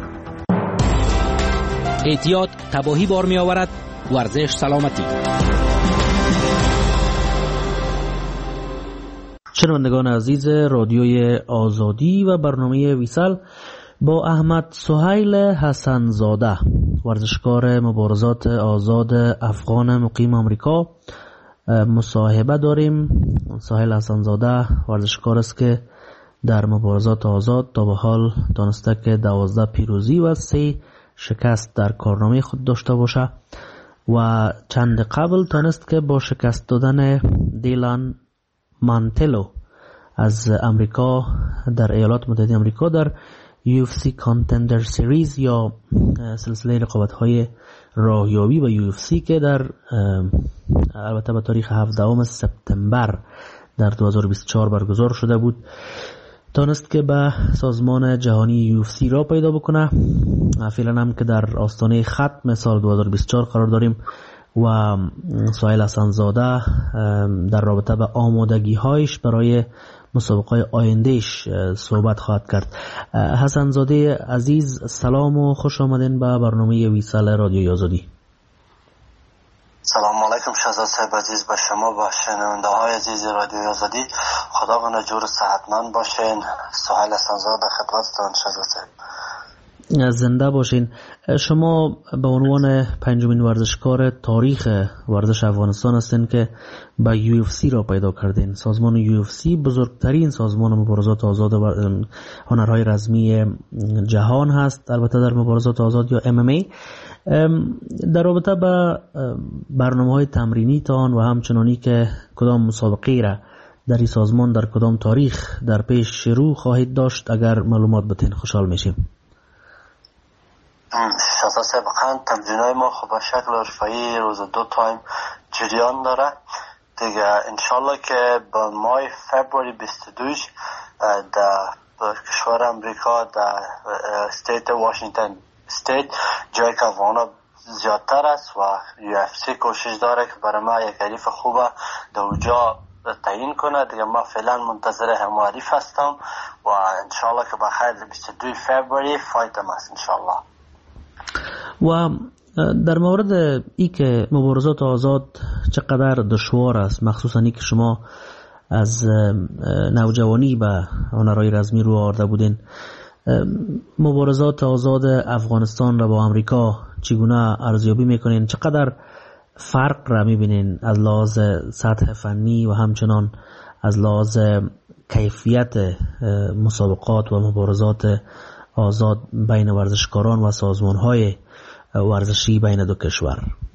اعتیاد تباهی بار می آورد، ورزش سلامتی. شنوندگان عزیز رادیوی آزادی و برنامه ویسل با احمد سهیل حسنزاده ورزشکار مبارزات آزاد افغان مقیم آمریکا مصاحبه داریم. سهیل حسنزاده ورزشکار است که در مبارزات آزاد تا به حال دانسته که دوازده پیروزی و سه شکست در کارنامه خود داشته باشه و چند قبل تانست که با شکست دادن دیلان مانتلو از امریکا در ایالات متحده آمریکا در یو اف سی کانتندر سیریز یا سلسله رقابت‌های راهیابی و یو اف سی که در البته به تاریخ هفدهم سپتامبر در دو هزار و بیست و چهار برگزار شده بود تانست که به سازمان جهانی یو اف سی را پیدا بکنه. فعلا هم که در آستانه ختم سال دو هزار و بیست و چهار قرار داریم و سهیل حسنزاده در رابطه به آمادگی هایش برای مسابقه آیندهش صحبت خواهد کرد. حسنزاده عزیز سلام و خوش آمدین به برنامه ویسل رادیوی آزادی. سلام علیکم شهزاد صاحب عزیز، به شما و شنونده های عزیز رادیوی آزادی. خدا کنه جور صحتمند باشین. سهیل حسنزاده خدمتتان شهزاد صاحب. زنده باشین. شما به عنوان پنجمین ورزشکار تاریخ ورزش افغانستان هستین که به یو اف سی را پیدا کردین. سازمان یو اف سی بزرگترین سازمان مبارزات آزاد و هنرهای رزمی جهان هست، البته در مبارزات آزاد یا ام ام ای. در رابطه به برنامه‌های تمرینی تان و همچنانی که کدام مسابقه را در این سازمان در کدام تاریخ در پیش شروع خواهید داشت اگر معلومات بدین خوشحال میشیم. شهزاد صاحب تمرینای ما خب به شکل حرفه‌ای روز دو تایم جریان داره دیگه. انشالله که با ماه فبروری بیست و دو در کشور امریکا در استیت واشنگتن استیت جایی که افغانا زیادتر است و یو اف سی کوشش داره که برای ما یک حریف خوبه در اونجا تعیین کنه دیگه. ما فعلا منتظر همه حریف هستم و انشالله که بخیر بیست و دو فبروری فایتم است انشالله. و در مورد ای که مبارزات آزاد چقدر دشوار است، مخصوصا ای که شما از نوجوانی به هنرهای رزمی رو آورده بودین، مبارزات آزاد افغانستان را با امریکا چگونه ارزیابی میکنین؟ چقدر فرق را میبینین از لحاظ سطح فنی و همچنان از لحاظ کیفیت مسابقات و مبارزات آزاد بین ورزشکاران و سازمان‌های ورزشی بین دو کشور؟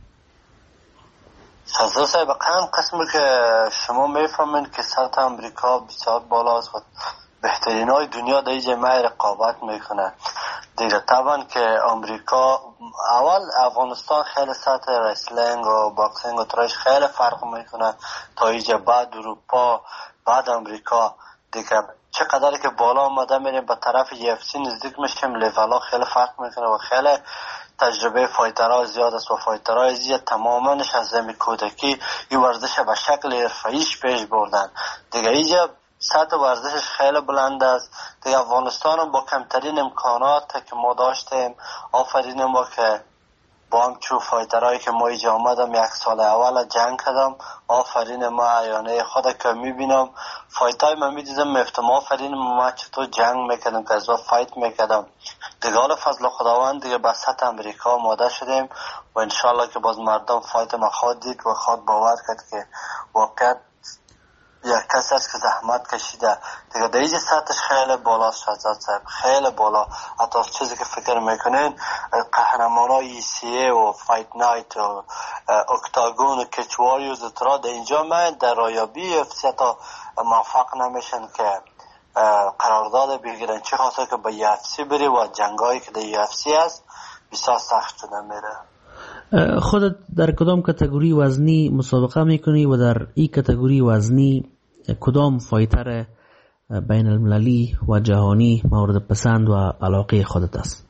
شهزاد صاحب هم قسمی که شما میفهمین که سطح امریکا بسیار بالاست و بهترین های دنیا در اینجا ما رقابت میکنه دیگه. طبعا که امریکا اول افغانستان خیلی سطح رسلینگ و باکسینگ و ترش خیلی فرق میکنه تا اینجا، بعد اروپا، بعد امریکا دیگه. چقدر که بالا آمده میریم به طرف یو اف سی نزدیک میشیم، لیولا خیلی فرق میکنه و خیلی تجربه فایترها زیاد است و فایترها زیاد تماماش از زمین کودکی این ورزش به شکل حرفه‌ایش پیش بردن دیگه. اینجا سطح ورزشش خیلی بلند است دیگه. افغانستان با کمترین امکانات که ما داشتیم، آفرین ما که با هم چو فایترهایی که ما اینجا آمدم یک سال اول جنگ کردم، آفرین ما عیانه خود که میبینم فایتای من میدیدم میفتم آفرین ما چطور جنگ میکردم که از فایت میکردم دیگه. حالا فضل خداوند دیگه به سطح امریکا آماده شدیم و انشالله که باز مردم فایت ما خواهد دید و خواهد باور کرد که واقعا یک کس است که زحمت کشیده دیگه. در اینجا سطحش خیلی بالاست شهزاد صاحب، خیلی بالا. حتی از چیزی که فکر میکنین قهرمان های ای سی ای و فایت نایت و اکتاگون و کچواریوز اترا در اینجا من در رایابی افسی تا موفق نمیشن که قرارداد بگیرن، چه خاصه که به یو اف سی بری و جنگایی که در یو اف سی هست بسیار سخت شده میره. خودت در کدام کاتگوری وزنی مسابقه میکنی و در این کاتگوری وزنی کدام فایتر بین المللی و جهانی مورد پسند و علاقه خودت است؟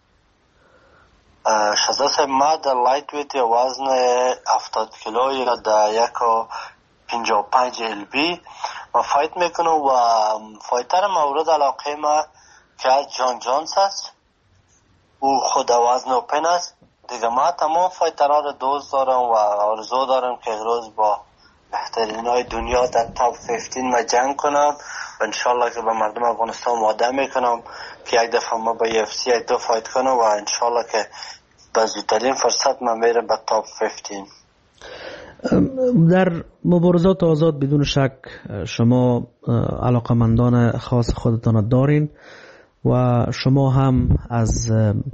شهزاد صاحب ما در لایت ویت وزن هفتاد کیلو یا در یک و پنجاه و پنج ال بی ما فایت میکنم و فایتر مورد علاقه ما که جان جانس است، او خود وزن اوپن است دیگه. ما تمام فایترها رو دوست دارم و آرزو دارم که روز با بهترین های دنیا در تاپ پانزده ما جنگ کنم و انشالله که به مردم افغانستان وعده میکنم که یک دفعه ما با یو اف سی یک دو فایت کنم و انشالله که به زودترین فرصت من میره به تاپ پانزده. در مبارزات آزاد بدون شک شما علاقمندان خاص خودتان دارین و شما هم از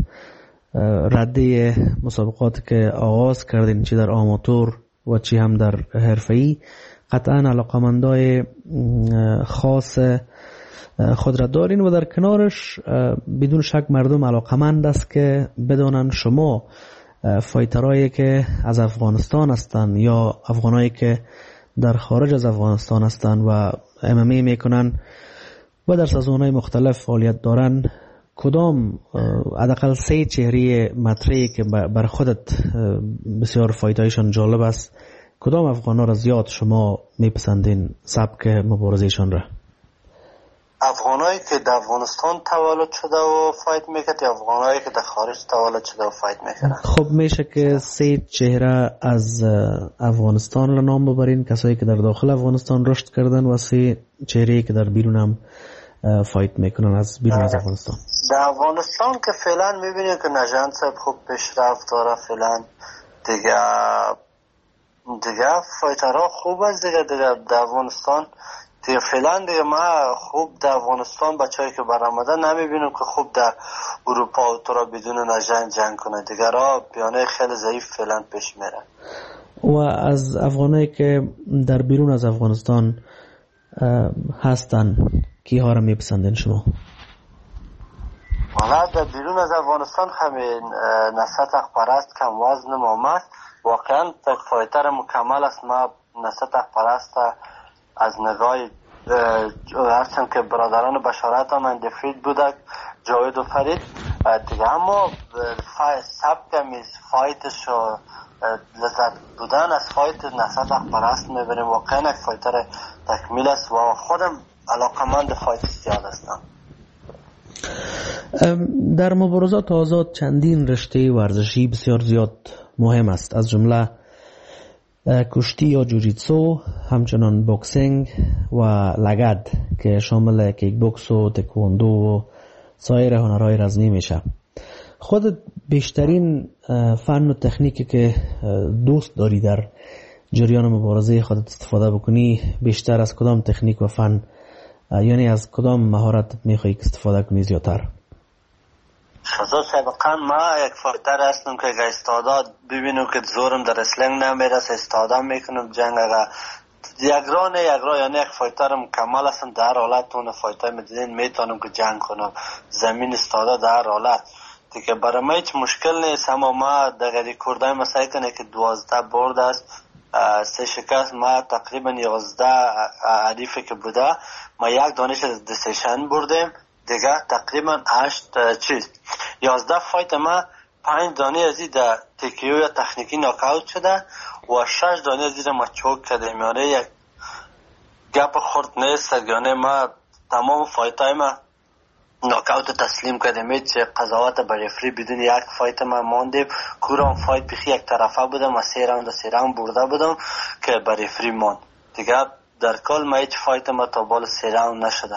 رده مسابقات که آغاز کردین چی در آماتور و چی هم در حرفه‌ای قطعا علاقمندای خاص خود را دارین و در کنارش بدون شک مردم علاقمند است که بدانن شما فایترایی که از افغانستان هستند یا افغانایی که در خارج از افغانستان هستند و ام ام ای میکنن و در سازمان‌های مختلف فعالیت دارن، کدام حداقل سه چهره مطرحی که بر خودت بسیار فایتایشان جالب است، کدام افغانا را زیاد شما میپسندین سبک مبارزهشان را؟ افغانایی که در افغانستان تولد شده و فایت میکرد یا افغانایی که در خارج تولد شده و فایت میکرد؟ خب میشه که سه چهره از افغانستان را نام ببرین، کسایی که در داخل افغانستان رشد کردن و سه چهره که در بیرون هم فایت میکنن از بیرون از افغانستان. در افغانستان که فعلا میبینیم که نژاد صاحب خوب پیشرفت داره، فعلا دیگه دیگه فایترها خوب است دیگه دیگه در افغانستان دیگه فعلا دیگه ما خوب در افغانستان بچه‌ای که برآمده نمیبینم که خوب در اروپا و تو را بدون نژاد جنگ کنه، دیگه را بیانه خیلی ضعیف فعلا پیش میره. و از افغانایی که در بیرون از افغانستان هستن کیها را میپسندین شما؟ والا در بیرون از افغانستان همین نصرت اخپرست کم وزن محمد واقعا فایتر مکمل است. ما نصرت اخپرست از نگاه هستم که برادران بشارت هم اندفید بودک جاوید و فرید دیگه، اما سبک میز فایتش و لذت بودن از فایت نصرت اخپرست میبریم، واقعا یک فایتر تکمیل است و خودم علاقمند فایت زیاد هستم. در مبارزات آزاد چندین رشته ورزشی بسیار زیاد مهم است، از جمله کشتی یا جوجیتسو، همچنان بوکسینگ و لگد که شامل کیک بوکس و تکواندو و سایر هنرهای رزمی میشه. خودت بیشترین فن و تکنیکی که دوست داری در جریان مبارزه خودت استفاده بکنی بیشتر از کدام تکنیک و فن، یعنی از کدام مهارت میخوایی که استفاده کنی زیادتر؟ شازو سابقا ما یک فایتر هستم که اگه استعداد ببینم که زورم در رسلینگ نمیرسه استفاده میکنم جنگ، اگه یک راه نه یک راه یعنی یک فایتر مکمل هستم در حالت اون فایتر میدین میتونم که جنگ کنم زمین استعداد در حالت دیگه برای ما هیچ مشکل نیست. اما ما در ریکوردای ما سعی کنه که دوازده برد است، سه شکست، ما تقریبا یازده حریفی که بوده ما یک دانش دسیشن بردیم دیگه، تقریبا هشت چیز یازده فایت ما پنج دانه ازی در تکیو یا تکنیکی ناکاوت شده و شش دانه ازی ما چوک کردیم، یعنی یک گپ خورد نیست، یعنی ما تمام فایت های ما ناکاوت تسلیم کردیم، هیچ قضاوت برفری بدون یک فایت ما ماندیم. کورام فایت بخی یک طرفه بودم و سه راوند سه راوند برده بودم که برفری ماند دیگه، در کل ما هیچ فایت ما تا بال سه راوند نشده.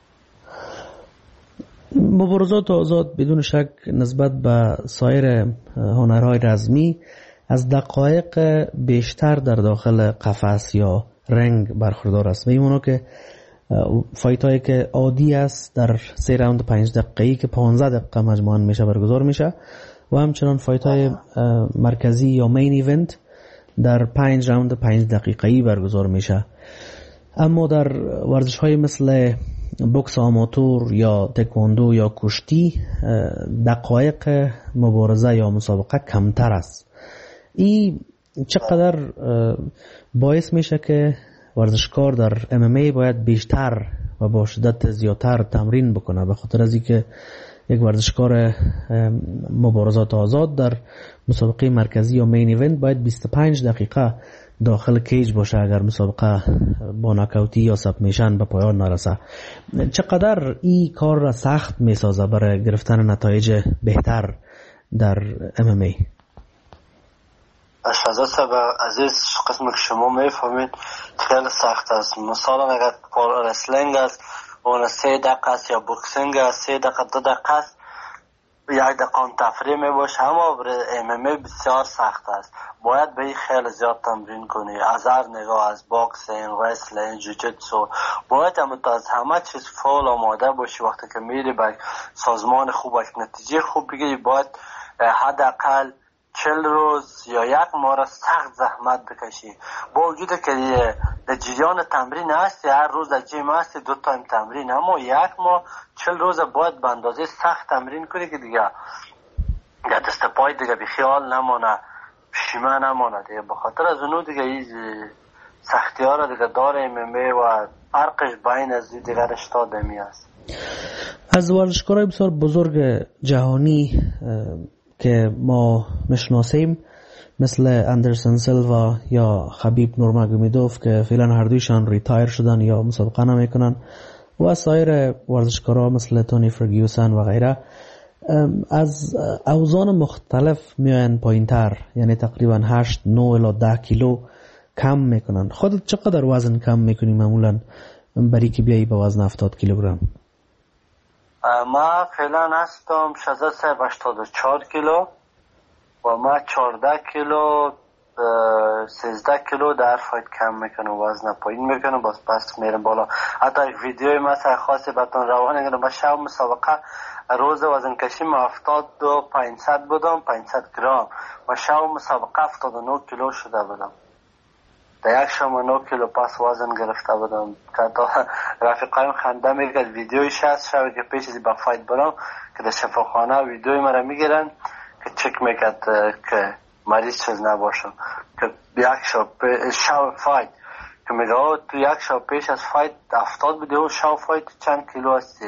مبارزات آزاد بدون شک نسبت به سایر هنرهای رزمی از دقایق بیشتر در داخل قفس یا رنگ برخوردار است، میمونه که فایت هایی که عادی است در سه راوند پنج دقیقه‌ای که پانزده دقیقه مجموعاً میشه برگزار میشه و همچنان فایت های مرکزی یا مین ایونت در پنج راوند پنج دقیقه‌ای برگزار میشه. اما در ورزش های مثل بوکس آماتور یا تکواندو یا کشتی دقایق مبارزه یا مسابقه کمتر است. این چقدر باعث میشه که ورزشکار در ام ام ای باید بیشتر و با شدت زیادتر تمرین بکنه، به خاطر از اینکه یک ورزشکار مبارزات آزاد در مسابقه مرکزی یا مین ایونت باید بیست و پنج دقیقه داخل کیج باشه اگر مسابقه با ناکاوتی یا سبمیشن به پایان نرسه. چقدر این کار را سخت میسازه برای گرفتن نتایج بهتر در ام ام ای؟ شهزاد صاحب عزیز، قسم که شما میفهمید خیلی سخت است. مثلا اگر پول رسلینگ است اون سه دقیقه است یا بوکسینگ است سه دقیقه دو دقیقه است، یک دقیقه تفریح می باشه. اما ام ام ای بسیار سخت است، باید به این خیلی زیاد تمرین کنی، از هر نگاه، از باکسینگ، رسلینگ، جوجیتسو، باید هم از همه چیز فول آماده باشی. وقتی که میری به سازمان خوب و نتیجه خوب بگیری باید حداقل چل روز یا یک ماه را سخت زحمت بکشی. با وجود که در جریان تمرین هستی، هر روز در جیم هستی دو تایم تمرین، اما یک ماه چل روز باید به اندازه سخت تمرین کنی که دیگه دیگه دست پای دیگه بی خیال نمانه، پشیمه نمانه دیگه. بخاطر از اونو دیگه این سختی ها را دیگه داره ام ام ای و فرقش بین از دیگه رشته دمی است. از ورزشکارای بسیار بزرگ جهانی که ما میشناسیم مثل اندرسن سیلوا یا خبیب نورماگومیدوف که فعلا هر دویشان ریتایر شدن یا مسابقه نمیکنن و سایر ورزشکارا مثل تونی فرگیوسن و غیره از اوزان مختلف میاین پایین تر، یعنی تقریبا هشت نه الی ده کیلو کم میکنن. خودت چقدر وزن کم میکنی معمولا برای که بیایی به وزن هفتاد کیلوگرم؟ ما فعلا هستم شهزاد صاحب هشتاد و چهار کیلو و ما چهارده کیلو سیزده کیلو در فایت کم میکنم، وزن پایین میکنم، باز پس میرم بالا. حتی یک ویدیوی مثلا خاصی بهتون روانه کنم. با شب مسابقه روز وزن کشی ما هفتاد و پانصد بودم، پانصد گرم، و شب مسابقه هفتاد و نه کیلو شده بودم. در یک شما نه کیلو پس وزن گرفته بودم که رفیقایم خنده میگه ویدیویش هست شب که پیش از با فایت برام که در شفاخانه ویدیوی مرا میگیرن که چک میکرد که مریض چیز نباشم، که یک شب شب فایت که میگه تو یک شب پیش از فایت افتاد بودی و شب فایت چند کیلو هستی؟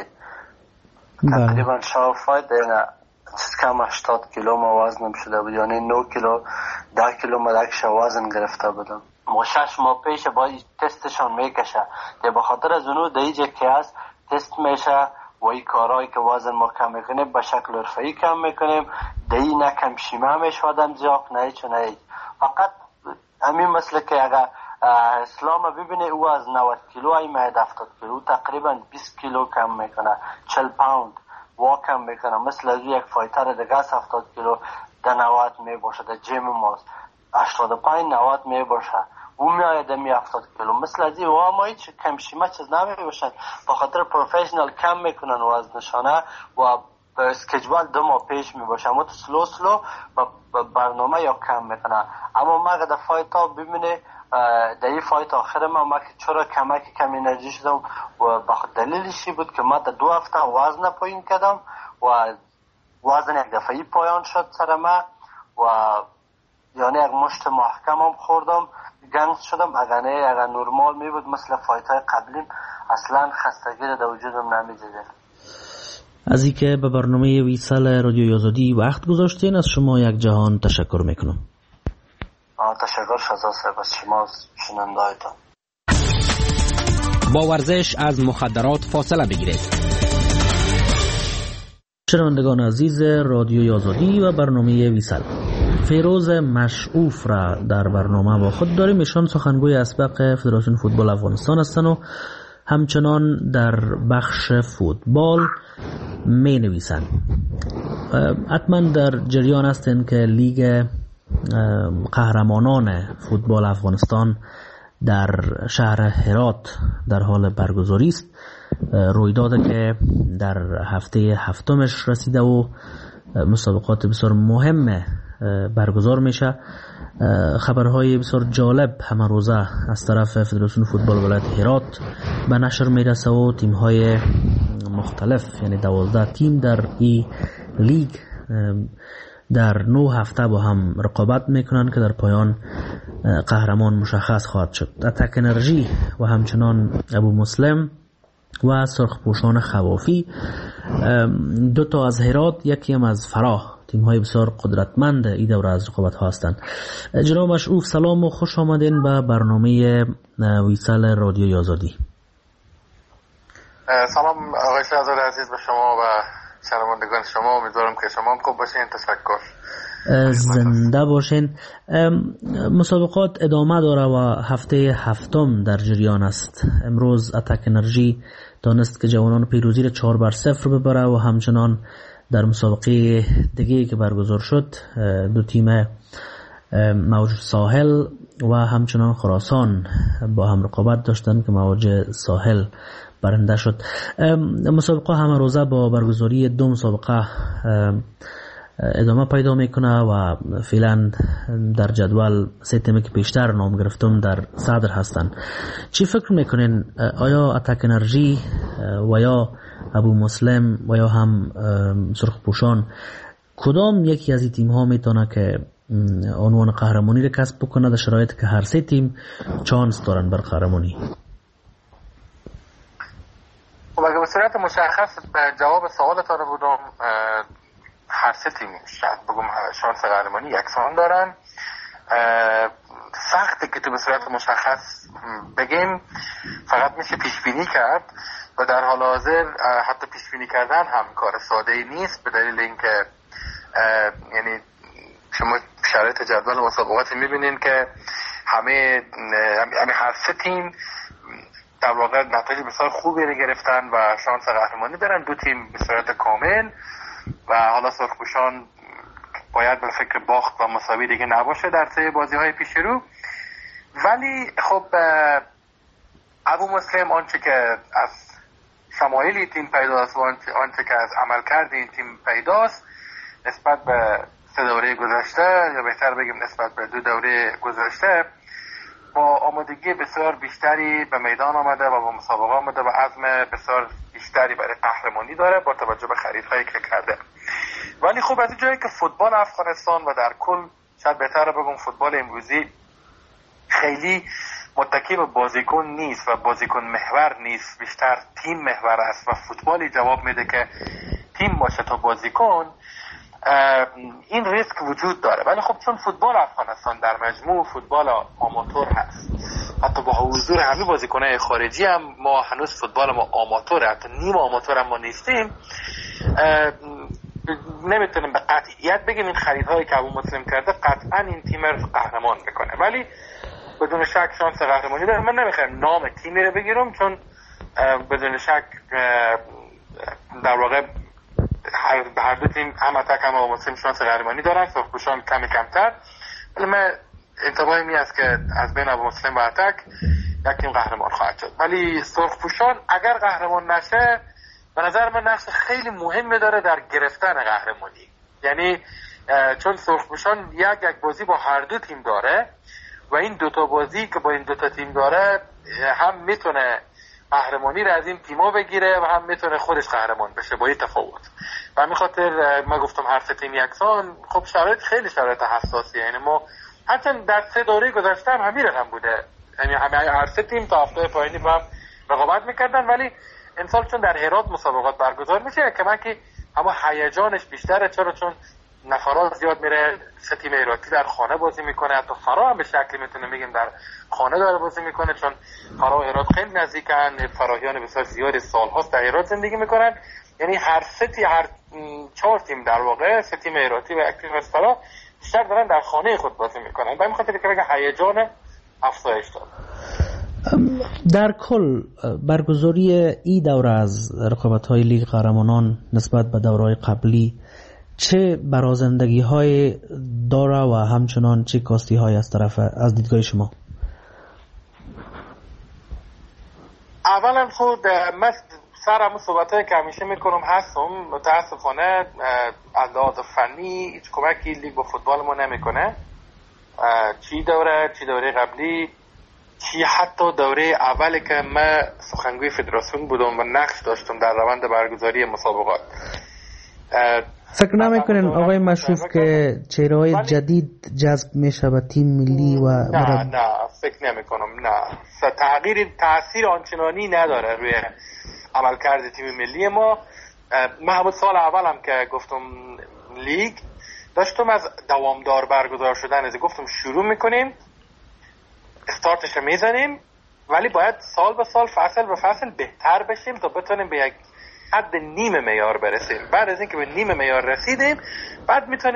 تقریبا شب فایت دیگه چیز کم هشتاد کیلو ما وزنم شده بود، یعنی نه کیلو ده کیلو ما یک شب وزن گرفته بودم. ما شش ماه پیش باید تستشان میکشه که بخاطر از اونو در اینجا که هست تست میشه و این کارهایی که وزن ما کم میکنیم به شکل حرفه‌ای کم میکنیم. در این نه کم شیمه میشه آدم زیاق نه هیچ و نه هیچ. فقط همین مثل که اگر اسلام ببینه او از نود کیلو ای ماید هفتاد کیلو تقریبا بیست کیلو کم میکنه، چهل پوند وا کم میکنه. مثل از یک فایتر دیگه هفتاد کیلو در نود میباشه، در جیم ماست هشتاد و پنج نود میباشه، او میاید می هفتاد کیلو. مثل از این و ما هیچ کم شیمه چیز نمیباشن، بخاطر پروفیشنال کم میکنن وزنشانه و به اسکیجول دو ماه پیش میباشه، اما تو سلو سلو با برنامه یا کم میکنه. اما ما اگر در فایت ها ببینه در این فایت آخر ما ما که چرا کمک کم انرژی شدم و دلیلشی بود که ما در دو هفته وزن پایین کردم و وزن یک دفعی پایان شد سر ما و یعنی یک مشت محکم هم خوردم، گنگ شدم. اگر نه اگر نرمال می بود مثل فایت های قبلیم اصلا خستگی در وجودم نمیدیده. از این که به برنامه ویسال رادیو آزادی وقت گذاشتین از شما یک جهان تشکر میکنم. تشکر شهزاد صاحب از شما شنونده‌هایتان. با ورزش از مخدرات فاصله بگیرید. شنوندگان عزیز رادیوی آزادی و برنامه ویسال، فیروز مشعوف را در برنامه با خود داریم. ایشان سخنگوی اسبق فدراسیون فوتبال افغانستان هستند و همچنان در بخش فوتبال می نویسند. حتما در جریان هستند که لیگ قهرمانان فوتبال افغانستان در شهر هرات در حال برگزاری است. رویدادی که در هفته هفتمش رسیده و مسابقات بسیار مهم برگزار میشه. خبرهای بسیار جالب همه روزه از طرف فدراسیون فوتبال ولایت هرات به نشر میرسه و تیم‌های مختلف یعنی دوازده تیم در این لیگ در نه هفته با هم رقابت میکنن که در پایان قهرمان مشخص خواهد شد. اتک انرژی و همچنان ابو مسلم و سرخپوشان خوافی، دو تا از هرات یکی هم از فراه، تیم های بسیار قدرتمند این دوره از رقابت ها هستند. جناب مشعوف سلام و خوش آمدین به برنامه ویسال رادیوی آزادی. سلام آقای شهزاد عزیز به شما و شنوندگان شما، امیدوارم که شما هم خوب باشین. تشکر. زنده باشین. مسابقات ادامه داره و هفته هفتم در جریان است. امروز اتک انرژی دانست که جوانان پیروزی را چهار بر صفر ببره و همچنان در مسابقه دیگه که برگزار شد دو تیم موج ساحل و همچنان خراسان با هم رقابت داشتن که موج ساحل برنده شد. مسابقه همه روزه با برگزاری دو مسابقه ادامه پیدا میکنه و فعلا در جدول سه تیمی که پیشتر نام گرفتم در صدر هستن. چی فکر میکنین؟ آیا اتک انرژی و یا ابو مسلم و یا هم سرخپوشان کدام یکی از این تیم ها میتونه که عنوان قهرمانی را کسب بکنه در شرایطی که هر سه تیم چانس دارن بر قهرمانی؟ خب اگه به صورت مشخص جواب سوالتان بودم، هر سه تیم شاید بگم شانس قهرمانی یکسان دارن. سخته که تو به صورت مشخص بگیم، فقط میشه پیش بینی کرد و در حال حاضر حتی پیش بینی کردن هم کار ساده ای نیست، به دلیل اینکه یعنی شما شرایط جدول مسابقات میبینین که همه یعنی هر سه تیم در واقع نتایج بسیار خوبی رو گرفتن و شانس قهرمانی دارن. دو تیم به صورت کامل و حالا سرخپوشان باید به فکر باخت و مساوی دیگه نباشه در سه بازی های پیش رو. ولی خب ابو مسلم آنچه که از شمایلی تیم پیداست و آنچه که از عملکرد این تیم پیداست نسبت به سه دوره گذشته یا بهتر بگیم نسبت به دو دوره گذشته با آمادگی بسیار بیشتری به میدان آمده و با مسابقه آمده و عزم بسیار بیشتری برای قهرمانی داره با توجه به خریدهایی که کرده. ولی خب از جایی که فوتبال افغانستان و در کل شاید بهتره بگم فوتبال امروزی خیلی متکی به بازیکن نیست و بازیکن محور نیست، بیشتر تیم محور است و فوتبالی جواب میده که تیم باشه تا بازیکن، این ریسک وجود داره. ولی خب چون فوتبال افغانستان در مجموع فوتبال آماتور هست، حتی با حضور همه بازیکن‌های خارجی هم ما هنوز فوتبال ما آماتوره، حتی نیم آماتور هم ما نیستیم، نمیتونیم به قطعیت بگیم این خریدهایی که ابو مسلم کرده قطعا این تیم رو قهرمان میکنه. ولی بدون شک شانس قهرمانی داره. من نمیخوام نام تیمی رو بگیرم چون بدون شک در واقع هر هر دو تیم هم اتک هم ابو مسلم شانس قهرمانی دارن، سرخپوشان کمی کمتر. ولی من انتباهی می است که از بین ابو مسلم و اتک یک تیم قهرمان خواهد شد. ولی سرخپوشان اگر قهرمان نشه به نظر من نقش خیلی مهمی داره در گرفتن قهرمانی. یعنی چون سرخپوشان یک یک بازی با هر دو تیم داره و این دوتا بازی که با این دوتا تیم داره هم میتونه قهرمانی رو از این تیما بگیره و هم میتونه خودش قهرمان بشه با این تفاوت. و همین خاطر ما گفتم هر سه تیم یکسان. خب شرایط خیلی شرایط حساسیه، یعنی ما حتی در سه دوره گذشته هم همین رقم بوده، یعنی همه هر سه تیم تا هفته پایانی با هم رقابت میکردن. ولی امسال چون در هرات مسابقات برگزار میشه کما که اما هیجانش بیشتره، چرا چون نفرات زیاد میره، سه تیم هراتی در خانه بازی میکنه، حتی فرا هم به شکلی میتونه میگیم در خانه داره بازی میکنه چون فرا و هرات خیلی نزدیکن، فراهیان بسیار زیاد سالهاست در هرات زندگی میکنن. یعنی هر سه تیم هر چهار تیم در واقع سه تیم هراتی و یک تیم از فرا بیشتر دارن در خانه خود بازی میکنن. به خاطر که بگه هیجان افزایش داره. در کل برگزاری ای دوره از رقابت‌های لیگ قهرمانان نسبت به دوره‌های قبلی چه برازندگی‌های داره و همچنان چه کاستی‌های از طرف از دیدگاه شما؟ اولا خود من سر همون صحبت‌هایی که همیشه میکنم هستم، متاسفانه از لحاظ فنی هیچ کمکی لیگ با فوتبال ما نمیکنه، چی دوره چی دوره قبلی چی حتی دوره اولی که من سخنگوی فدراسیون بودم و نقش داشتم در روند برگزاری مسابقات. فکر نمیکنین آقای مشروف که چهره‌های جدید جذب میشه به تیم ملی و نه مرد... نه فکر نمیکنم، نه تغییر تاثیر آنچنانی نداره روی عملکرد تیم ملی ما. من همون سال اولم که گفتم لیگ داشتم از دوامدار برگزار شدن از گفتم شروع میکنیم استارتش میزنیم ولی باید سال به سال فصل به فصل بهتر بشیم تا بتونیم به یک حد نیم معیار برسیم. بعد از اینکه به نیم معیار رسیدیم بعد میتونیم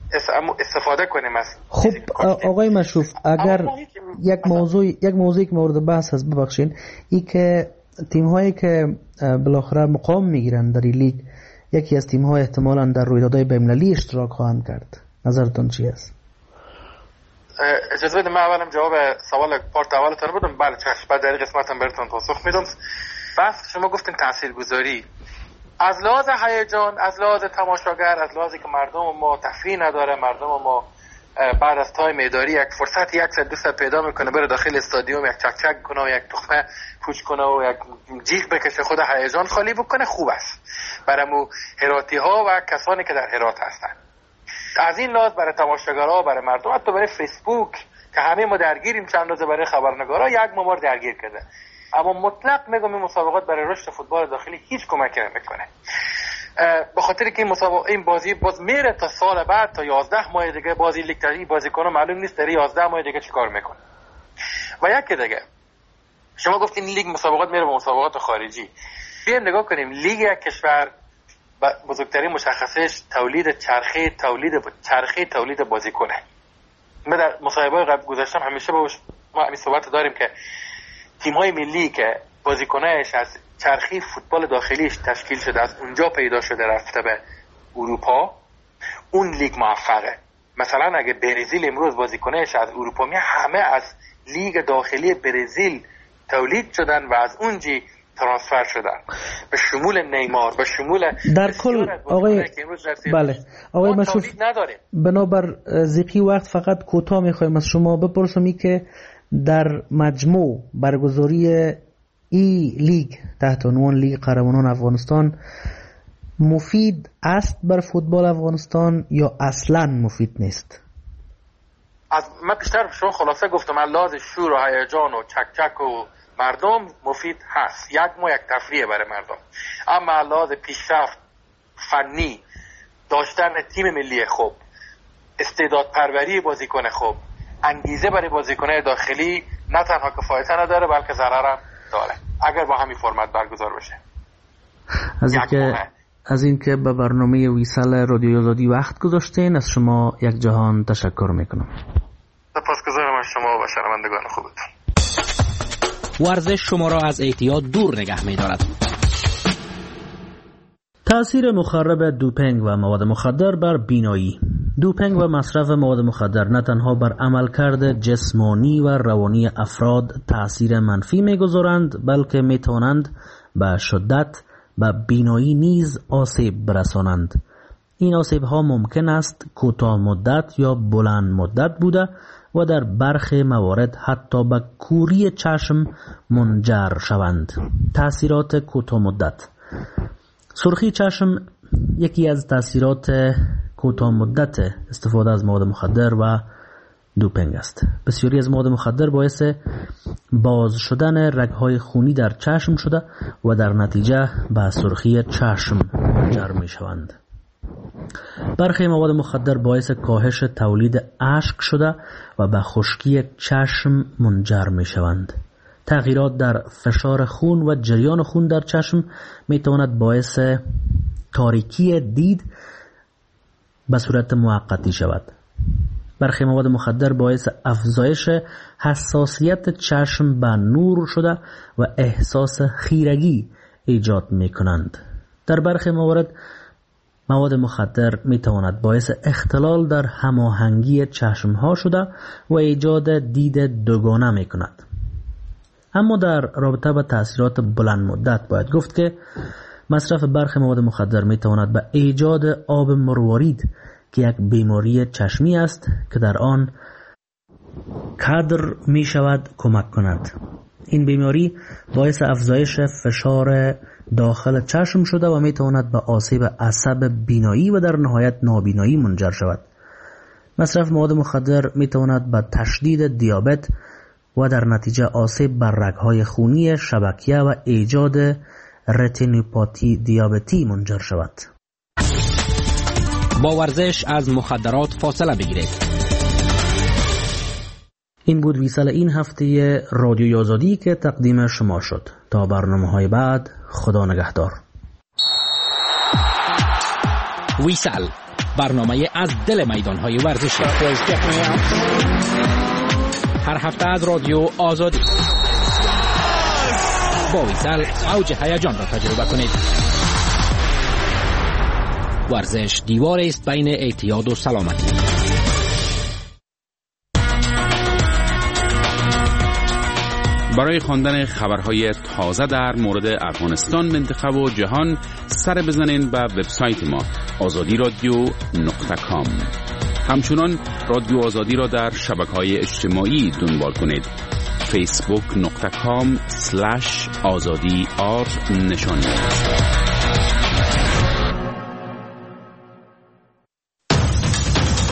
استفاده کنیم از. خب آقای مشروف، اگر یک موضوع یک موضوعی که مورد بحث هست، ببخشید، این که تیم هایی که بالاخره مقام میگیرن در این لیگ، یکی از تیم ها احتمالاً در رویدادهای بین‌المللی اشتراک خواهند کرد. نظرتون چی است؟ اجازه بدید من اولم جواب سوال پارت اولتون بدم. بله چشم، بعد در قسمتم براتون پاسخ میدم. بس شما گفتین تاثیرگذاری از لحاظ هیجان، از لحاظ تماشاگر، از لحاظی که مردم ما تفریح نداره، مردم ما بعد از تایم اداری یک فرصت یک ساعت دو ساعت پیدا میکنه بره داخل استادیوم یک چک چک کنه و یک تخمه پوچ کنه و یک جیغ بکشه، خود هیجان خالی بکنه، خوب است برای مو هراتی ها و کسانی که در هرات هستن. از این لحاظ برای تماشاگرها، برای مردم، حتی برای فیسبوک که همه ما درگیریم، چند روز برای خبرنگارا یک ممار درگیر کرده، اما مطلق میگم این مسابقات برای رشد فوتبال داخلی هیچ کمکی نمیکنه، به خاطر که این مسابقه این بازی باز میره تا سال بعد، تا یازده ماه دیگه بازی لیگ تری بازیکن‌ها معلوم نیست در یازده ماه دیگه چیکار میکنه. و یک دیگه شما گفتین لیگ مسابقات میره به مسابقات خارجی، بیایم نگاه کنیم لیگ یک کشور بزرگترین مشخصش تولید چرخه تولید چرخه تولید بازیکنه. ما در مصاحبه‌های قبل گذاشتم همیشه باش ما همین صحبت داریم که تیم‌های ملی که بازیکنایش از چرخه فوتبال داخلیش تشکیل شده، از اونجا پیدا شده رفته به اروپا، اون لیگ موفقه. مثلا اگه برزیل امروز بازیکنایش از اروپا می، همه از لیگ داخلی برزیل تولید شدن و از اونجی ترانسفر شدن، به شمول نیمار، به شمول در کل. آقای بله آقای مشروف، بنابر ذیقی وقت فقط کوتاه میخوایم از شما بپرسم ای که در مجموع برگزاری ای لیگ تحت عنوان لیگ قهرمانان افغانستان مفید است بر فوتبال افغانستان یا اصلا مفید نیست؟ از من بیشتر شما خلاصه گفتم، لحاظ شور و هیجان و چک چک و مردم مفید هست، یک ما یک تفریح برای مردم، اما لحاظ پیشرفت فنی، داشتن تیم ملی خوب، استعداد پروری بازیکن خوب، انگیزه برای بازیکن‌های داخلی نه تنها کفایت نداره بلکه ضرر هم داره اگر با همین فرمت برگزار بشه. از اینکه از اینکه به برنامه ویسال رادیو آزادی وقت گذاشتین، از شما یک جهان تشکر میکنم. سپاسگزارم از شما و شنوندگان خوبتون. ورزش شما را از اعتیاد دور نگه می‌دارد. تأثیر مخرب دوپینگ و مواد مخدر بر بینایی. دوپینگ و مصرف مواد مخدر نه تنها بر عملکرد جسمانی و روانی افراد تأثیر منفی می‌گذارند، بلکه می‌توانند به شدت به بینایی نیز آسیب برسانند. این آسیب‌ها ممکن است کوتاه مدت یا بلند مدت بوده و در برخی موارد حتی به کوری چشم منجر شوند. تأثیرات کوتاه مدت. سرخی چشم یکی از تأثیرات کوتاه مدت استفاده از مواد مخدر و دوپینگ است. بسیاری از مواد مخدر باعث باز شدن رگ‌های خونی در چشم شده و در نتیجه به سرخی چشم منجر می شوند. برخی مواد مخدر باعث کاهش تولید اشک شده و به خشکی چشم منجر می شوند. تغییرات در فشار خون و جریان خون در چشم می تواند باعث تاریکی دید به صورت موقتی شود. برخی مواد مخدر باعث افزایش حساسیت چشم به نور شده و احساس خیرگی ایجاد می کنند. در برخی موارد مواد مخدر می تواند باعث اختلال در هماهنگی چشم ها شده و ایجاد دید دوگانه می کند. اما در رابطه با تأثیرات بلند مدت باید گفت که مصرف برخی مواد مخدر می تواند به ایجاد آب مروارید که یک بیماری چشمی است که در آن کدر می شود کمک کند. این بیماری باعث افزایش فشار داخل چشم شده و می تواند به آسیب عصب بینایی و در نهایت نابینایی منجر شود. مصرف مواد مخدر می تواند به تشدید دیابت و در نتیجه آسیب بر رگ‌های خونی شبکیه و ایجاد رتینوپاتی دیابتی منجر شود. با ورزش از مخدرات فاصله بگیرید. این بود ویسال این هفته رادیوی آزادی که تقدیم شما شد. تا برنامه‌های بعد، خدا نگهدار. ویسال برنامه از دل میدانهای ورزشی. هر هفته از رادیو آزادی با ویسل اوج هیجان را تجربه کنید. ورزش دیوار است بین اعتیاد و سلامتی. برای خواندن خبرهای تازه در مورد افغانستان، منطقه و جهان سر بزنین به وبسایت ما آزادی رادیو نقطه کام. همچنان رادیو آزادی را در شبکه‌های اجتماعی دنبال کنید. فیسبوک نقطه کام سلش آزادی آر نشانی